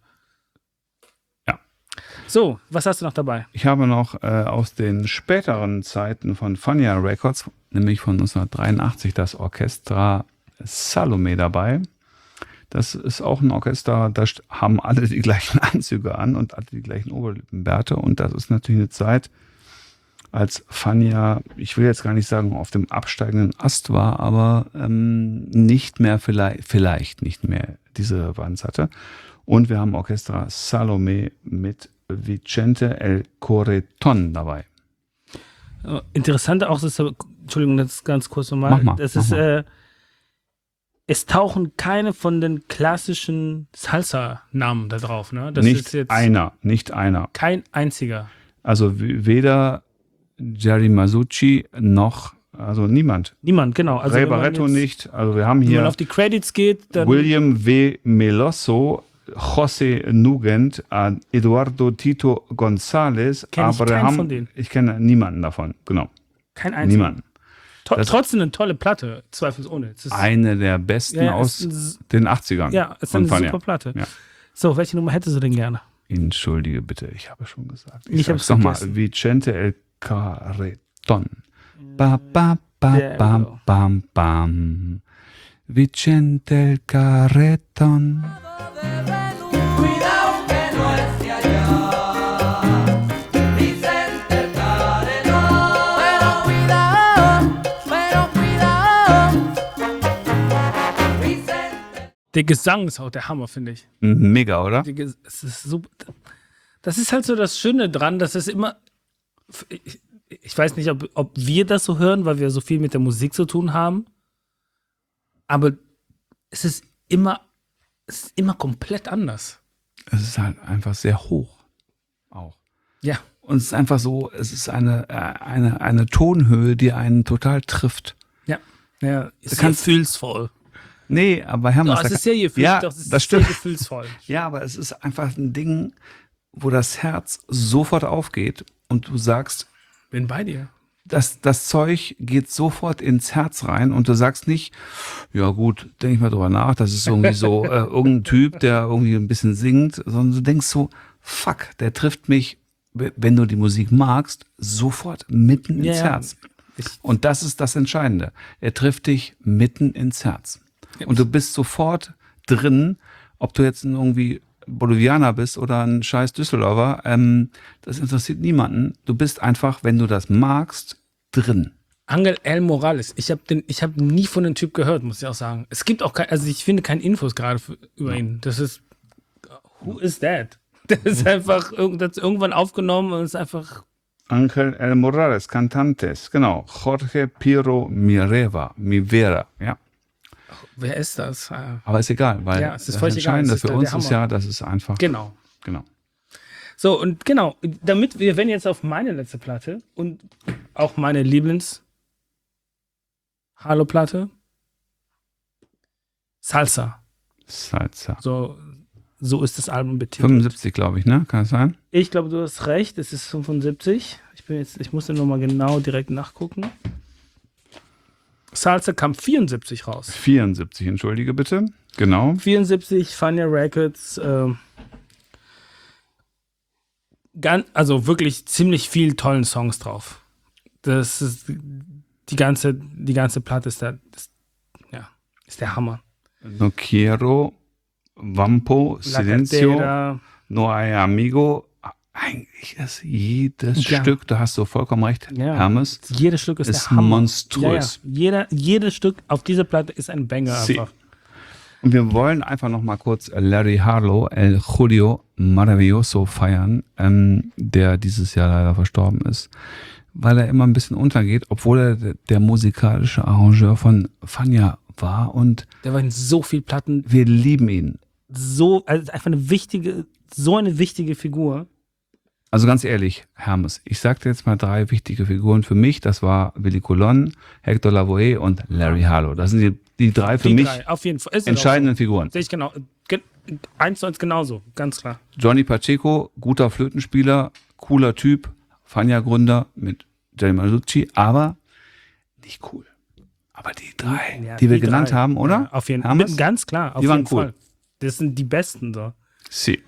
B: Ja.
A: So, was hast du noch dabei?
B: Ich habe noch äh, aus den späteren Zeiten von Fania Records, nämlich von neunzehnhundertdreiundachtzig, das Orchestra Salome dabei. Das ist auch ein Orchester, da st- haben alle die gleichen Anzüge an und alle die gleichen Oberlippenbärte. Und das ist natürlich eine Zeit, als Fania, ich will jetzt gar nicht sagen, auf dem absteigenden Ast war, aber ähm, nicht mehr, vielleicht, vielleicht nicht mehr diese Relevanz hatte. Und wir haben Orchestra Salome mit Vicente El Correton dabei.
A: Äh, Interessant auch, das, Entschuldigung, das ganz kurz nochmal.
B: Mach mal,
A: Das
B: mach
A: ist,
B: mal.
A: äh, es tauchen keine von den klassischen Salsa-Namen da drauf, ne? Das
B: nicht
A: ist jetzt
B: einer, nicht einer.
A: kein einziger.
B: Also w- weder Jerry Masucci noch, also niemand.
A: Niemand, genau. Also
B: Ray
A: wenn man
B: Barretto
A: jetzt-
B: nicht. Also wir haben
A: Wenn man
B: hier
A: auf die Credits geht, dann
B: William W. Meloso, José Nugent, äh, Eduardo Tito González,
A: Kenn ich
B: aber wir
A: keinen
B: haben,
A: von denen.
B: ich kenne niemanden davon, genau,
A: kein einziger.
B: niemanden.
A: To
B: Das-
A: trotzdem eine tolle Platte, zweifelsohne. Es ist,
B: Eine der besten
A: Ja, ja,
B: aus
A: es ist-
B: den achtzigern.
A: ja, es ist
B: von
A: eine
B: Fania.
A: super Platte.
B: Ja.
A: So, welche Nummer hättest du denn gerne?
B: Entschuldige bitte, ich habe schon gesagt.
A: Ich hab's
B: sag's noch mal,
A: vergessen.
B: Vicente El Carreton. Ba, ba, ba,
A: There we
B: bam,
A: go.
B: bam, bam. Vicente El Carreton.
C: Cuidado que no es de allá, Vicente el Caretón. Pero cuidado, pero cuidado, Vicente.
A: Der Gesang ist auch der Hammer, finde ich.
B: Mega, oder?
A: Die Ges- Es ist super. Das ist halt so das Schöne dran, dass es immer. Ich, ich weiß nicht, ob, ob wir das so hören, weil wir so viel mit der Musik zu tun haben. Aber es ist immer, es ist immer komplett anders.
B: Es ist halt einfach sehr hoch. Auch.
A: Ja.
B: Und es ist einfach so, es ist eine, äh, eine, eine Tonhöhe, die einen total trifft.
A: Ja. Ja, ist
B: Du
A: sehr
B: kannst-
A: gefühlsful.
B: Nee, aber Hermann,
A: Doch, es ist sehr gefühlsvoll.
B: Ja,
A: doch, es ist
B: das
A: sehr
B: stimmt.
A: gefühlsvoll.
B: Ja, aber es ist einfach ein Ding, wo das Herz sofort aufgeht und du sagst,
A: Bin bei dir.
B: das, das Zeug geht sofort ins Herz rein und du sagst nicht, ja gut, denke ich mal drüber nach, das ist irgendwie so äh, irgendein Typ, der irgendwie ein bisschen singt, sondern du denkst so, fuck, der trifft mich, w- wenn du die Musik magst, sofort mitten ins
A: Ja, ja.
B: Herz.
A: Ich-
B: Und das ist das Entscheidende. Er trifft dich mitten ins Herz. Und du bist sofort drin, ob du jetzt irgendwie Bolivianer bist oder ein scheiß Düsseldorfer, ähm, das interessiert niemanden. Du bist einfach, wenn du das magst, drin.
A: Angel El Morales. Ich habe den, ich habe nie von dem Typ gehört, muss ich auch sagen. Es gibt auch kein, also ich finde keine Infos gerade für- über ihn. Das ist, who is that? Der ist einfach irgend- das ist irgendwann aufgenommen und ist einfach,
B: Ángel El Morales, Cantantes, genau. Jorge Piro Mireva, Mivera, ja.
A: wer ist das? Äh,
B: Aber ist egal, weil
A: Ja, es ist
B: das
A: völlig egal.
B: Entscheidende
A: Es ist
B: für
A: der-
B: uns
A: der
B: ist
A: Hammer.
B: ja, dass es einfach.
A: Genau.
B: Genau.
A: So, und genau, damit wir wenn jetzt auf meine letzte Platte und auch meine Lieblings Halo-Platte, Salsa.
B: Salsa.
A: So, so ist das Album betitelt.
B: fünfundsiebzig, glaube ich, ne? Kann das sein?
A: Ich glaube, du hast recht, es ist fünfundsiebzig. Ich bin jetzt, ich musste nochmal genau direkt nachgucken. Salsa kam vierundsiebzig raus.
B: vierundsiebzig, entschuldige bitte. Genau.
A: vierundsiebzig, Fania Records, ähm, ganz, also wirklich ziemlich viel tollen Songs drauf. Das ist die ganze, die ganze Platte ist der, ist, ja, ist der Hammer.
B: No quiero, Vampo,
A: La
B: Silencio,
A: Cartera,
B: No hay amigo. Eigentlich ist jedes
A: Ja.
B: Stück, da hast du vollkommen recht,
A: Ja.
B: Hermes,
A: jedes Stück ist,
B: ist
A: der Hammer.
B: monströs.
A: Ja, ja. Jeder, jedes Stück auf dieser Platte ist ein Banger
B: Sie.
A: einfach.
B: Und wir wollen einfach noch mal kurz Larry Harlow, El Julio Maravilloso feiern, ähm, der dieses Jahr leider verstorben ist, weil er immer ein bisschen untergeht, obwohl er der, der musikalische Arrangeur von Fania war und
A: Der war in so viel Platten,
B: wir lieben ihn.
A: so, also einfach eine wichtige, so eine wichtige Figur.
B: Also ganz ehrlich, Hermes, ich sag dir jetzt mal drei wichtige Figuren für mich. Das war Willy Colon, Hector Lavoe und Larry Harlow. Das sind die, die drei für
A: Die
B: mich
A: drei, auf jeden Fall. Ist es
B: entscheidenden
A: auch
B: Figuren.
A: so. Sehe ich genau. Ge- Eins zu eins genauso, ganz klar.
B: Johnny Pacheco, guter Flötenspieler, cooler Typ, Fania-Gründer mit Jerry Masucci, aber nicht cool. Aber die drei,
A: Ja,
B: die wir genannt
A: drei.
B: haben, oder?
A: Ja, auf jeden Fall.
B: Hermes?
A: Ganz klar. Auf
B: Die waren
A: jeden
B: cool.
A: Fall. Das sind die Besten so.
B: Sie.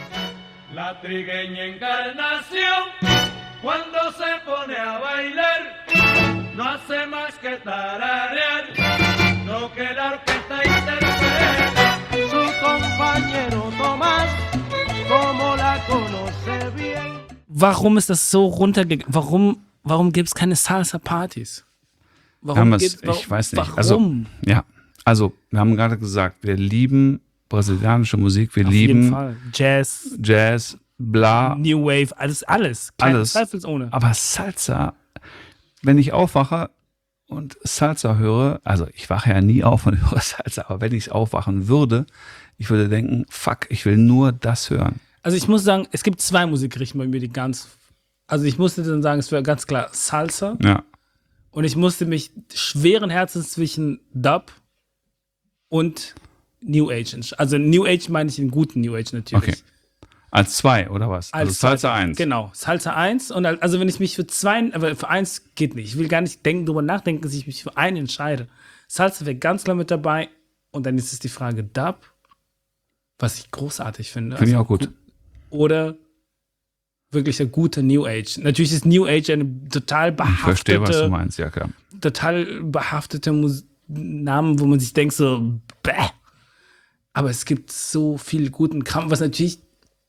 C: La trigueña encarnación, cuando se pone a bailar, no hace más que tararear lo que la orquesta interpreta. Su compañero Tomás, como la conoce bien.
A: Warum ist das so runtergegangen? Warum, warum gibt es keine Salsa-Partys? Warum
B: Hermes,
A: gibt's- wa-
B: ich weiß nicht.
A: Warum?
B: Also, ja. Also, wir haben gerade gesagt, wir lieben brasilianische Musik, wir
A: Auf jeden
B: lieben
A: Fall. Jazz,
B: Jazz, bla,
A: New Wave, alles, alles. Kein
B: Alles.
A: Zweifelsohne.
B: aber Salsa, wenn ich aufwache und Salsa höre, also ich wache ja nie auf und höre Salsa, aber wenn ich aufwachen würde, ich würde denken, fuck, ich will nur das hören.
A: Also ich muss sagen, es gibt zwei Musikrichtungen bei mir, die ganz. Also ich musste dann sagen, es wäre ganz klar Salsa.
B: Ja,
A: Und ich musste mich schweren Herzens zwischen Dub und New Age entscheiden. Also New Age meine ich den guten New Age natürlich.
B: okay. Als zwei, oder was? Also
A: Als
B: Salsa
A: Salsa-
B: eins.
A: Genau, Salsa eins. Und al- also wenn ich mich für zwei, aber für eins geht nicht. Ich will gar nicht denken, drüber nachdenken, dass ich mich für einen entscheide. Salsa wäre ganz klar mit dabei. Und dann ist es die Frage Dub, was ich großartig finde.
B: Finde ich
A: Also
B: auch gut.
A: Oder wirklich der gute New Age. Natürlich ist New Age eine total
B: Ich verstehe, was du
A: behaftete,
B: meinst, ja klar.
A: total behaftete Mus Namen, wo man sich denkt so, bäh. Aber es gibt so viel guten Kram, was natürlich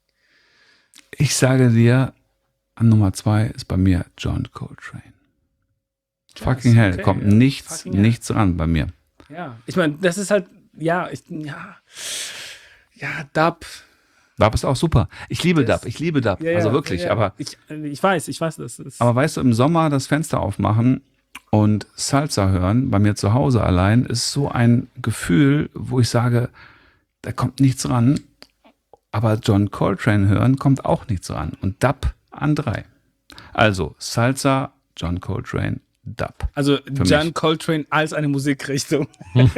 B: Ich sage dir, an Nummer zwei ist bei mir John Coltrane. Fucking hell,
A: okay,
B: kommt
A: ja.
B: nichts,
A: Fucking hell.
B: nichts ran bei mir.
A: Ja, ich meine, das ist halt, ja, ich, ja, ja, Dub.
B: Dub ist auch super. Ich liebe
A: Das-
B: Dub, ich liebe Dub.
A: Ja,
B: also
A: ja,
B: wirklich,
A: ja, ja.
B: aber
A: Ich, ich weiß, ich weiß, das ist.
B: Aber weißt du, im Sommer das Fenster aufmachen und Salsa hören, bei mir zu Hause allein, ist so ein Gefühl, wo ich sage, da kommt nichts ran. Aber John Coltrane hören, kommt auch nichts ran. Und Dub an drei. Also Salsa, John Coltrane, Dub.
A: Also John
B: mich.
A: Coltrane als eine Musikrichtung.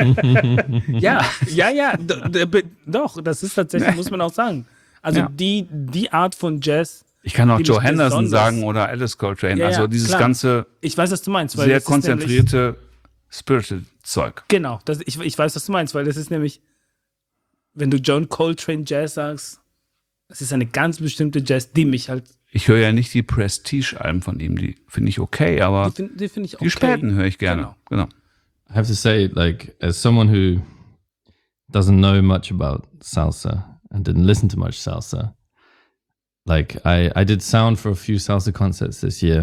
A: ja, ja, ja, d- d- doch, das ist tatsächlich, muss man auch sagen. Also
B: Ja.
A: die, die Art von Jazz,
B: Ich kann auch
A: Die
B: Joe
A: mich
B: Henderson
A: besonders-
B: sagen oder Alice Coltrane.
A: Ja,
B: also
A: ja,
B: dieses
A: klar.
B: ganze
A: ich weiß, was du meinst. Weil
B: sehr
A: das ist nämlich-
B: konzentrierte Spiritual-Zeug.
A: Genau, das, ich, ich weiß, was du meinst, weil das ist nämlich, wenn du John Coltrane Jazz sagst, das ist eine ganz bestimmte Jazz, die mich halt,
B: Ich höre ja nicht die Prestige-Alben von ihm, die finde ich okay, aber
A: die finde die find ich okay.
B: die späten höre ich gerne.
A: Genau.
B: Genau.
D: I have to say, like, as someone who doesn't know much about salsa and didn't listen to much salsa, like, I, I did sound for a few salsa concerts this year.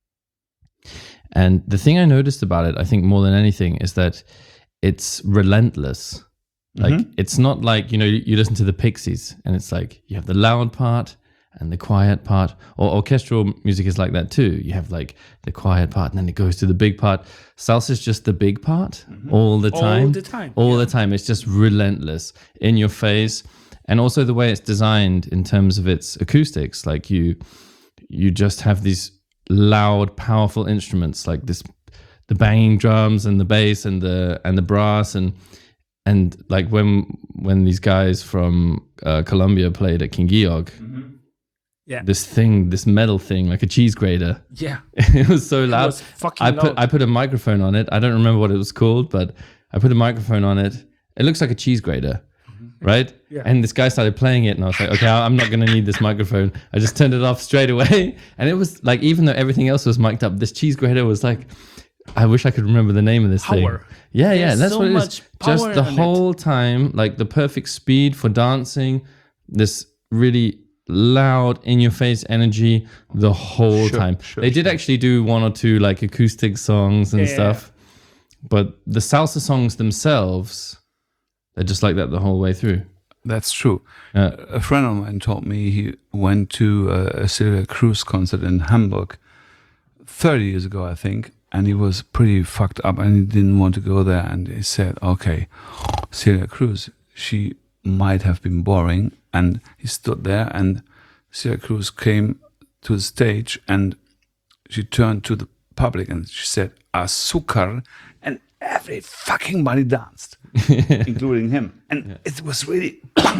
D: And the thing I noticed about it, I think more than anything, is that it's relentless. Like, it's not like, you know, you, you listen to the Pixies and it's like, you have the loud part and the quiet part. Or orchestral music is like that too. You have like the quiet part and then it goes to the big part. Salsa is just the big part all the
A: All
D: time.
A: the time,
D: All
A: yeah.
D: the time. It's just relentless, in your face. And also the way it's designed in terms of its acoustics. Like you, you just have these loud, powerful instruments like this, the banging drums and the bass and the and the brass and and like when when these guys from uh, Colombia played at King Georg,
A: Yeah.
D: this thing, this metal thing, like a cheese grater.
A: Yeah.
D: It was so loud.
A: was fucking
D: I put
A: loud.
D: I put a microphone on it. I don't remember what it was called, but I put a microphone on it. It looks like a cheese grater, right?
A: Yeah.
D: And this guy started playing it, and I was like, okay, I'm not gonna need this microphone. I just turned it off straight away, and it was like, even though everything else was mic'd up, this cheese grater was like, I wish I could remember the name of this thing.
A: Power.
D: Yeah, yeah,
A: There's
D: that's
A: so
D: what it is.
A: much power
D: Just the
A: in it.
D: whole time, like the perfect speed for dancing. This really loud, in-your-face energy the whole
B: Sure,
D: time.
B: sure,
D: they did actually do one or two like acoustic songs and
A: Yeah, yeah,
D: stuff, but the salsa songs themselves, they're just like that the whole way through.
B: That's true.
D: Yeah.
B: A friend of mine told me he went to a, a Celia Cruz concert in Hamburg thirty years ago, I think, and he was pretty fucked up and he didn't want to go there. And he said, okay, Celia Cruz, she might have been boring. And he stood there and Celia Cruz came to the stage and she turned to the public and she said, azúcar, and every fucking body danced, including him. And it was really,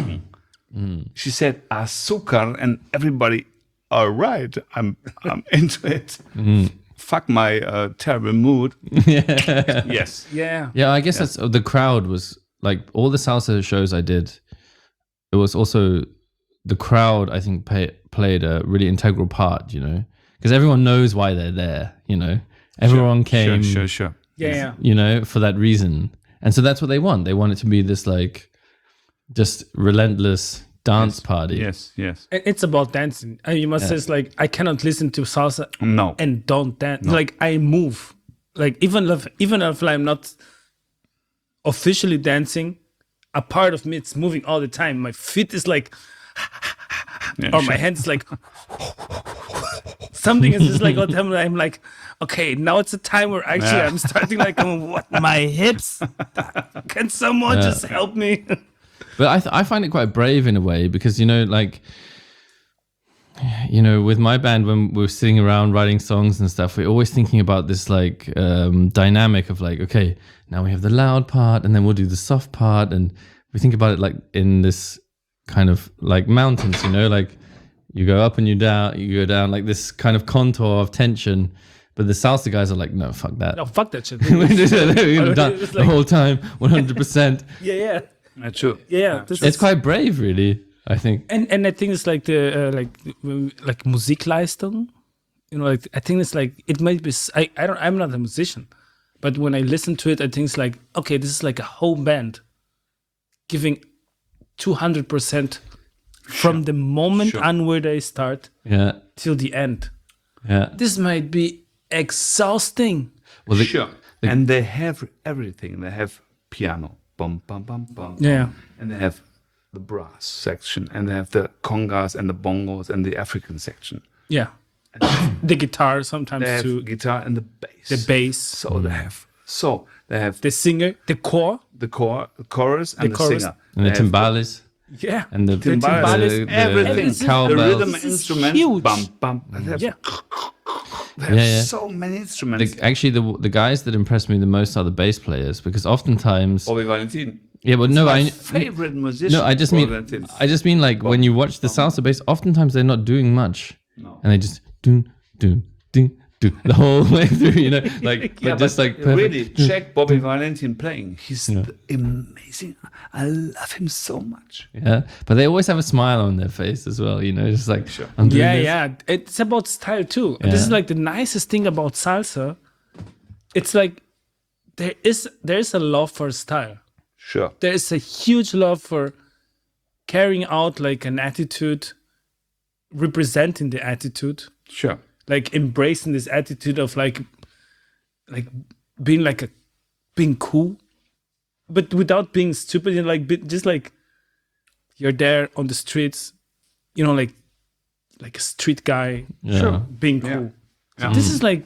B: she said, azúcar, and everybody, all right, I'm, I'm into it. Fuck my uh, terrible mood. Yes.
A: Yeah.
D: Yeah, I guess that's the crowd was like all the salsa shows I did. It was also the crowd, I think, pay, played a really integral part, you know, because everyone knows why they're there, you know. Everyone came,
B: Sure, sure, sure.
A: Yeah. Yeah.
D: you know, for that reason. And so that's what they want. They want it to be this like just relentless dance party.
B: Yes, yes.
A: And it's about dancing. And you must say, it's like, I cannot listen to salsa
B: No.
A: and don't dance. Like, I move. Like, even if, even if I'm not officially dancing, a part of me it's moving all the time. My feet is like,
B: Yeah,
A: or
B: sure.
A: my hands like, something is just like all the time. I'm like, okay, now it's a time where actually
B: Yeah.
A: I'm starting like, um, what, my hips? Can someone just help me?
D: But I, th- I find it quite brave in a way because, you know, like, you know, with my band, when we're sitting around writing songs and stuff, we're always thinking about this like um, dynamic of like, okay, now we have the loud part and then we'll do the soft part. And we think about it like in this kind of like mountains, you know, like you go up and you down, you go down like this kind of contour of tension. But the salsa guys are like, no, fuck that.
A: No, fuck that shit.
D: We're gonna dance
A: It's
D: the
A: like-
D: whole time, one hundred percent.
A: yeah, yeah.
B: That's true.
A: Yeah, this
D: It's
A: is-
D: quite brave, really, I think.
A: and and I think it's like the uh, like like Musikleistung, you know, like I think it's like it might be. s- I I don't. I'm not a musician, but when I listen to it, I think it's like, okay, this is like a whole band giving two hundred percent from the moment
B: Sure.
A: on where they start
D: Yeah,
A: till the end.
D: yeah.
A: This might be exhausting.
D: Well, the,
B: Sure. And they have everything. They have piano, bum, bum, bum, bum.
A: Yeah.
B: And they have the brass section, and they have the congas and the bongos and the African section.
A: Yeah, the guitar sometimes
B: They have
A: too,
B: guitar and the bass.
A: the bass,
B: So they have. So they have
A: the singer, the core.
B: the core, the chorus, and
A: The
B: the,
A: chorus.
B: singer.
D: and the
B: They have
D: timbales
A: Yeah,
D: and the,
B: timbales,
D: the, the,
B: everything.
D: the
B: The
D: cowbell.
B: rhythm
A: This is
B: instruments.
A: huge.
B: Bum, bum. They have,
A: yeah.
B: they have
D: Yeah, yeah.
B: so many instruments.
D: The, actually, the the guys that impress me the most are the bass players because oftentimes,
B: Bobby Valentin.
D: yeah, but no,
B: My
D: I
B: favorite musician.
D: no, I just
B: Bobby
D: mean,
B: Valentin.
D: I just mean like when you watch the salsa bass, oftentimes they're not doing much,
B: No.
D: and they just do do do do the whole way through, you know, like
B: Yeah,
D: but just
B: but
D: like perfect.
B: really check Bobby Valentin playing. He's amazing. I love him so much.
D: Yeah, but they always have a smile on their face as well, you know, just like
B: Sure.
D: I'm doing
A: Yeah,
D: this.
A: yeah. It's about style too. And This
D: Yeah.
A: is like the nicest thing about salsa. It's like there is there is a love for style.
B: Sure.
A: There is a huge love for carrying out like an attitude, representing the attitude,
B: Sure.
A: like embracing this attitude of like like being like a being cool, but without being stupid and like be- just like you're there on the streets, you know, like like a street guy
D: Yeah.
B: Sure.
A: being cool.
B: Yeah.
A: So
B: Yeah.
A: this is like,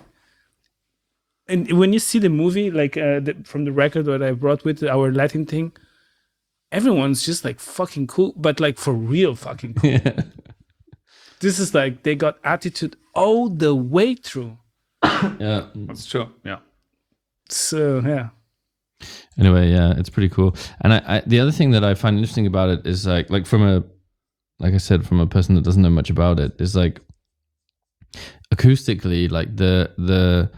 A: and when you see the movie, like uh, the, from the record that I brought with our Latin thing, everyone's just like fucking cool, but like for real fucking cool.
D: Yeah.
A: This is like they got attitude all the way through.
D: Yeah.
B: That's true. Yeah.
A: So yeah,
D: Anyway, yeah, it's pretty cool. And I, I the other thing that I find interesting about it is like like from a like I said, from a person that doesn't know much about it, is like acoustically, like the the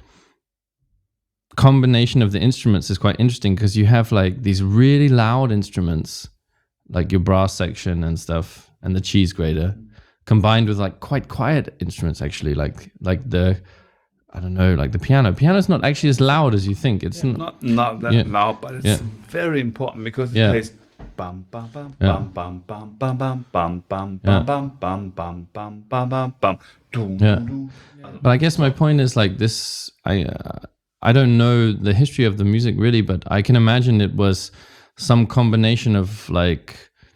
D: combination of the instruments is quite interesting because you have like these really loud instruments, like your brass section and stuff, and the cheese grater, combined with like quite quiet instruments actually, like like the I don't know, like the piano. Piano's not actually as loud as you think. It's not.
B: Not not that
D: Yeah.
B: loud, but it's
D: Yeah.
B: very important because it
D: Yeah.
B: plays bum bum bum
D: Yeah.
B: bum bum bum bum bum bum bum
D: Yeah.
B: bum bum bum bum bum bum bum. Dum,
D: Yeah.
B: dum.
D: But I guess my point is like this. I uh, I don't know the history of the music really, but I can imagine it was some combination of like,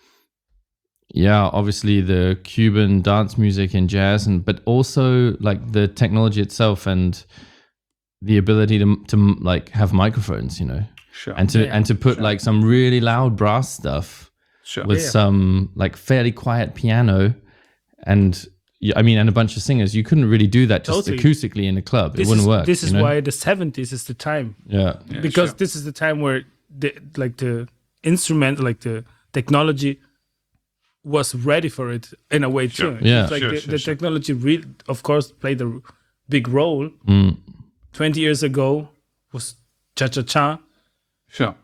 D: yeah, obviously the Cuban dance music and jazz, and but also like the technology itself and the ability to to like have microphones, you know,
B: Sure.
D: and to
A: Yeah,
D: and to put like some really loud brass stuff
B: sure.
D: with
A: Yeah.
D: some like fairly quiet piano, and yeah, I mean, and a bunch of singers. You couldn't really do that just
A: Totally.
D: acoustically in a club.
A: this
D: it wouldn't
A: is
D: work.
A: this
D: you
A: is
D: know?
A: why the seventies is the time.
D: Yeah.
B: Yeah,
A: Because
B: sure.
A: this is the time where the like the instrument, like the technology was ready for it in a way
B: Sure.
A: too.
D: Yeah.
A: It's like
B: Sure,
A: the,
B: sure,
A: the
B: sure.
A: technology re- of course played a big role.
D: Mm.
A: twenty years ago was cha-cha-cha.
B: Sure.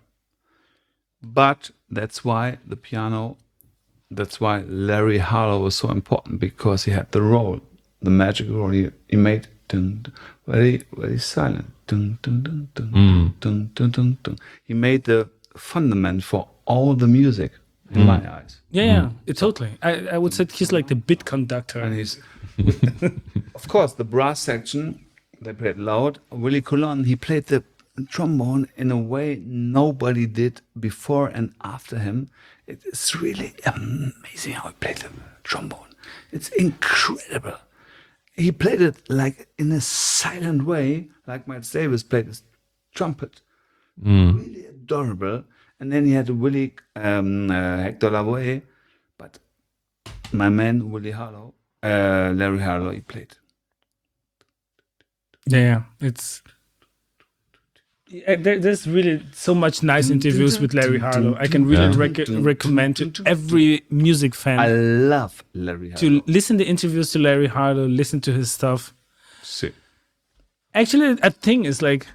B: But that's why the piano, that's why Larry Harlow was so important, because he had the role, the magic role. He, he made dun, dun, very, very silent. Dun, dun, dun, dun,
D: Mm.
B: dun, dun, dun, dun. He made the fundament for all the music in my eyes.
A: Yeah, yeah, it, totally. I, I would say he's like the bit conductor.
B: And he's, of course, the brass section, they played loud. Willie Colon, he played the trombone in a way nobody did before and after him. It is really amazing how he played the trombone. It's incredible. He played it like in a silent way, like Miles Davis played his trumpet. Really adorable. And then he had Willie um, uh, Hector Lavoe, but my man Willie Harlow, uh, Larry Harlow, he played.
A: Yeah, yeah, it's. Yeah, there, there's really so much nice interviews with Larry Harlow. I can really
D: Yeah.
A: rec- recommend to every music fan
B: I love Larry Harlow.
A: to listen to interviews to Larry Harlow, listen to his stuff.
B: See.
A: Actually, a thing ist like,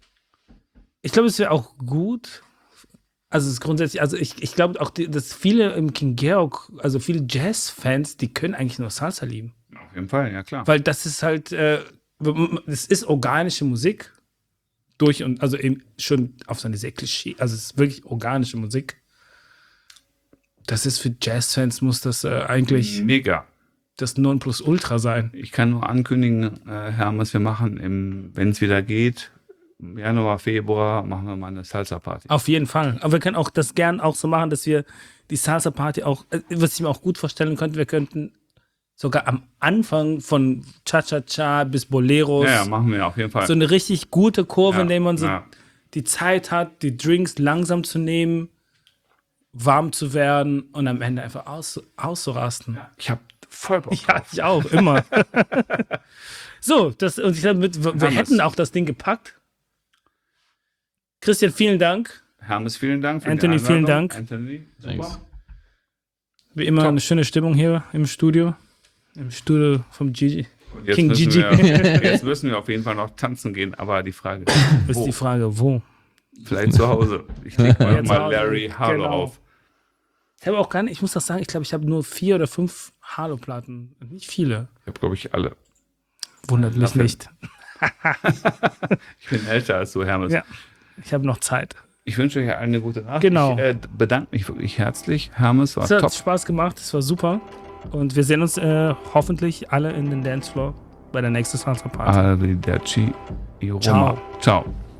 A: ich glaube, es wäre auch gut. Also es ist grundsätzlich, also ich, ich glaube auch, die, dass viele im King Georg, also viele Jazz-Fans, die können eigentlich nur Salsa lieben.
B: Auf jeden Fall, ja klar.
A: Weil das ist halt, äh, das ist organische Musik. Durch und, also eben schon auf seine sehr Klischee, also es ist wirklich organische Musik. Das ist für Jazz-Fans, muss das äh, eigentlich
B: Mega.
A: das Nonplusultra sein.
B: Ich kann nur ankündigen, äh, Hermes, wir machen, wenn es wieder geht, im Januar, Februar, machen wir mal eine Salsa-Party.
A: Auf jeden Fall. Aber wir können auch das gern auch so machen, dass wir die Salsa-Party auch, äh, was ich mir auch gut vorstellen könnte, wir könnten sogar am Anfang von Cha-Cha-Cha bis Boleros
B: Ja, ja, machen wir auf jeden Fall.
A: so eine richtig gute Kurve,
B: Ja,
A: in der man so
B: ja.
A: die Zeit hat, die Drinks langsam zu nehmen, warm zu werden und am Ende einfach aus, auszurasten.
B: Ich habe voll Bock
A: Ja,
B: drauf.
A: ich auch, immer. So, das, und ich glaube, mit- wir
B: Hermes.
A: hätten auch das Ding gepackt. Christian, vielen Dank.
B: Hermes, vielen Dank. Für
A: Anthony,
B: die
A: vielen
B: Einladung.
A: Dank.
B: Anthony,
D: Thanks.
B: super.
A: Wie immer
B: Top.
A: eine schöne Stimmung hier im Studio. Im Studio vom Gigi.
B: Und Jetzt
A: King
B: müssen,
A: Gigi.
B: wir, jetzt müssen wir auf jeden Fall noch tanzen gehen, aber die Frage ist,
A: Ist
B: wo?
A: die Frage, wo?
B: Vielleicht zu Hause. Ich leg mal,
A: Ja, zu
B: mal
A: Hause,
B: Larry Harlow
A: genau.
B: auf.
A: Ich habe auch gar nicht, ich muss das sagen, ich glaube, ich habe nur vier oder fünf Harlow-Platten. Nicht viele.
B: Ich habe, glaube ich, alle.
A: Wundert mich
B: Dafür-
A: nicht.
B: Ich bin älter als du, Hermes.
A: Ja, ich habe noch Zeit.
B: Ich wünsche euch eine gute Nacht.
A: Genau.
B: Ich äh, bedanke mich wirklich herzlich. Hermes war
A: Es hat
B: top.
A: Spaß gemacht, es war super. Und wir sehen uns äh, hoffentlich alle in den Dancefloor bei der nächsten Salsa Party.
B: Arrivederci. Roma.
A: Ciao.
B: Ciao.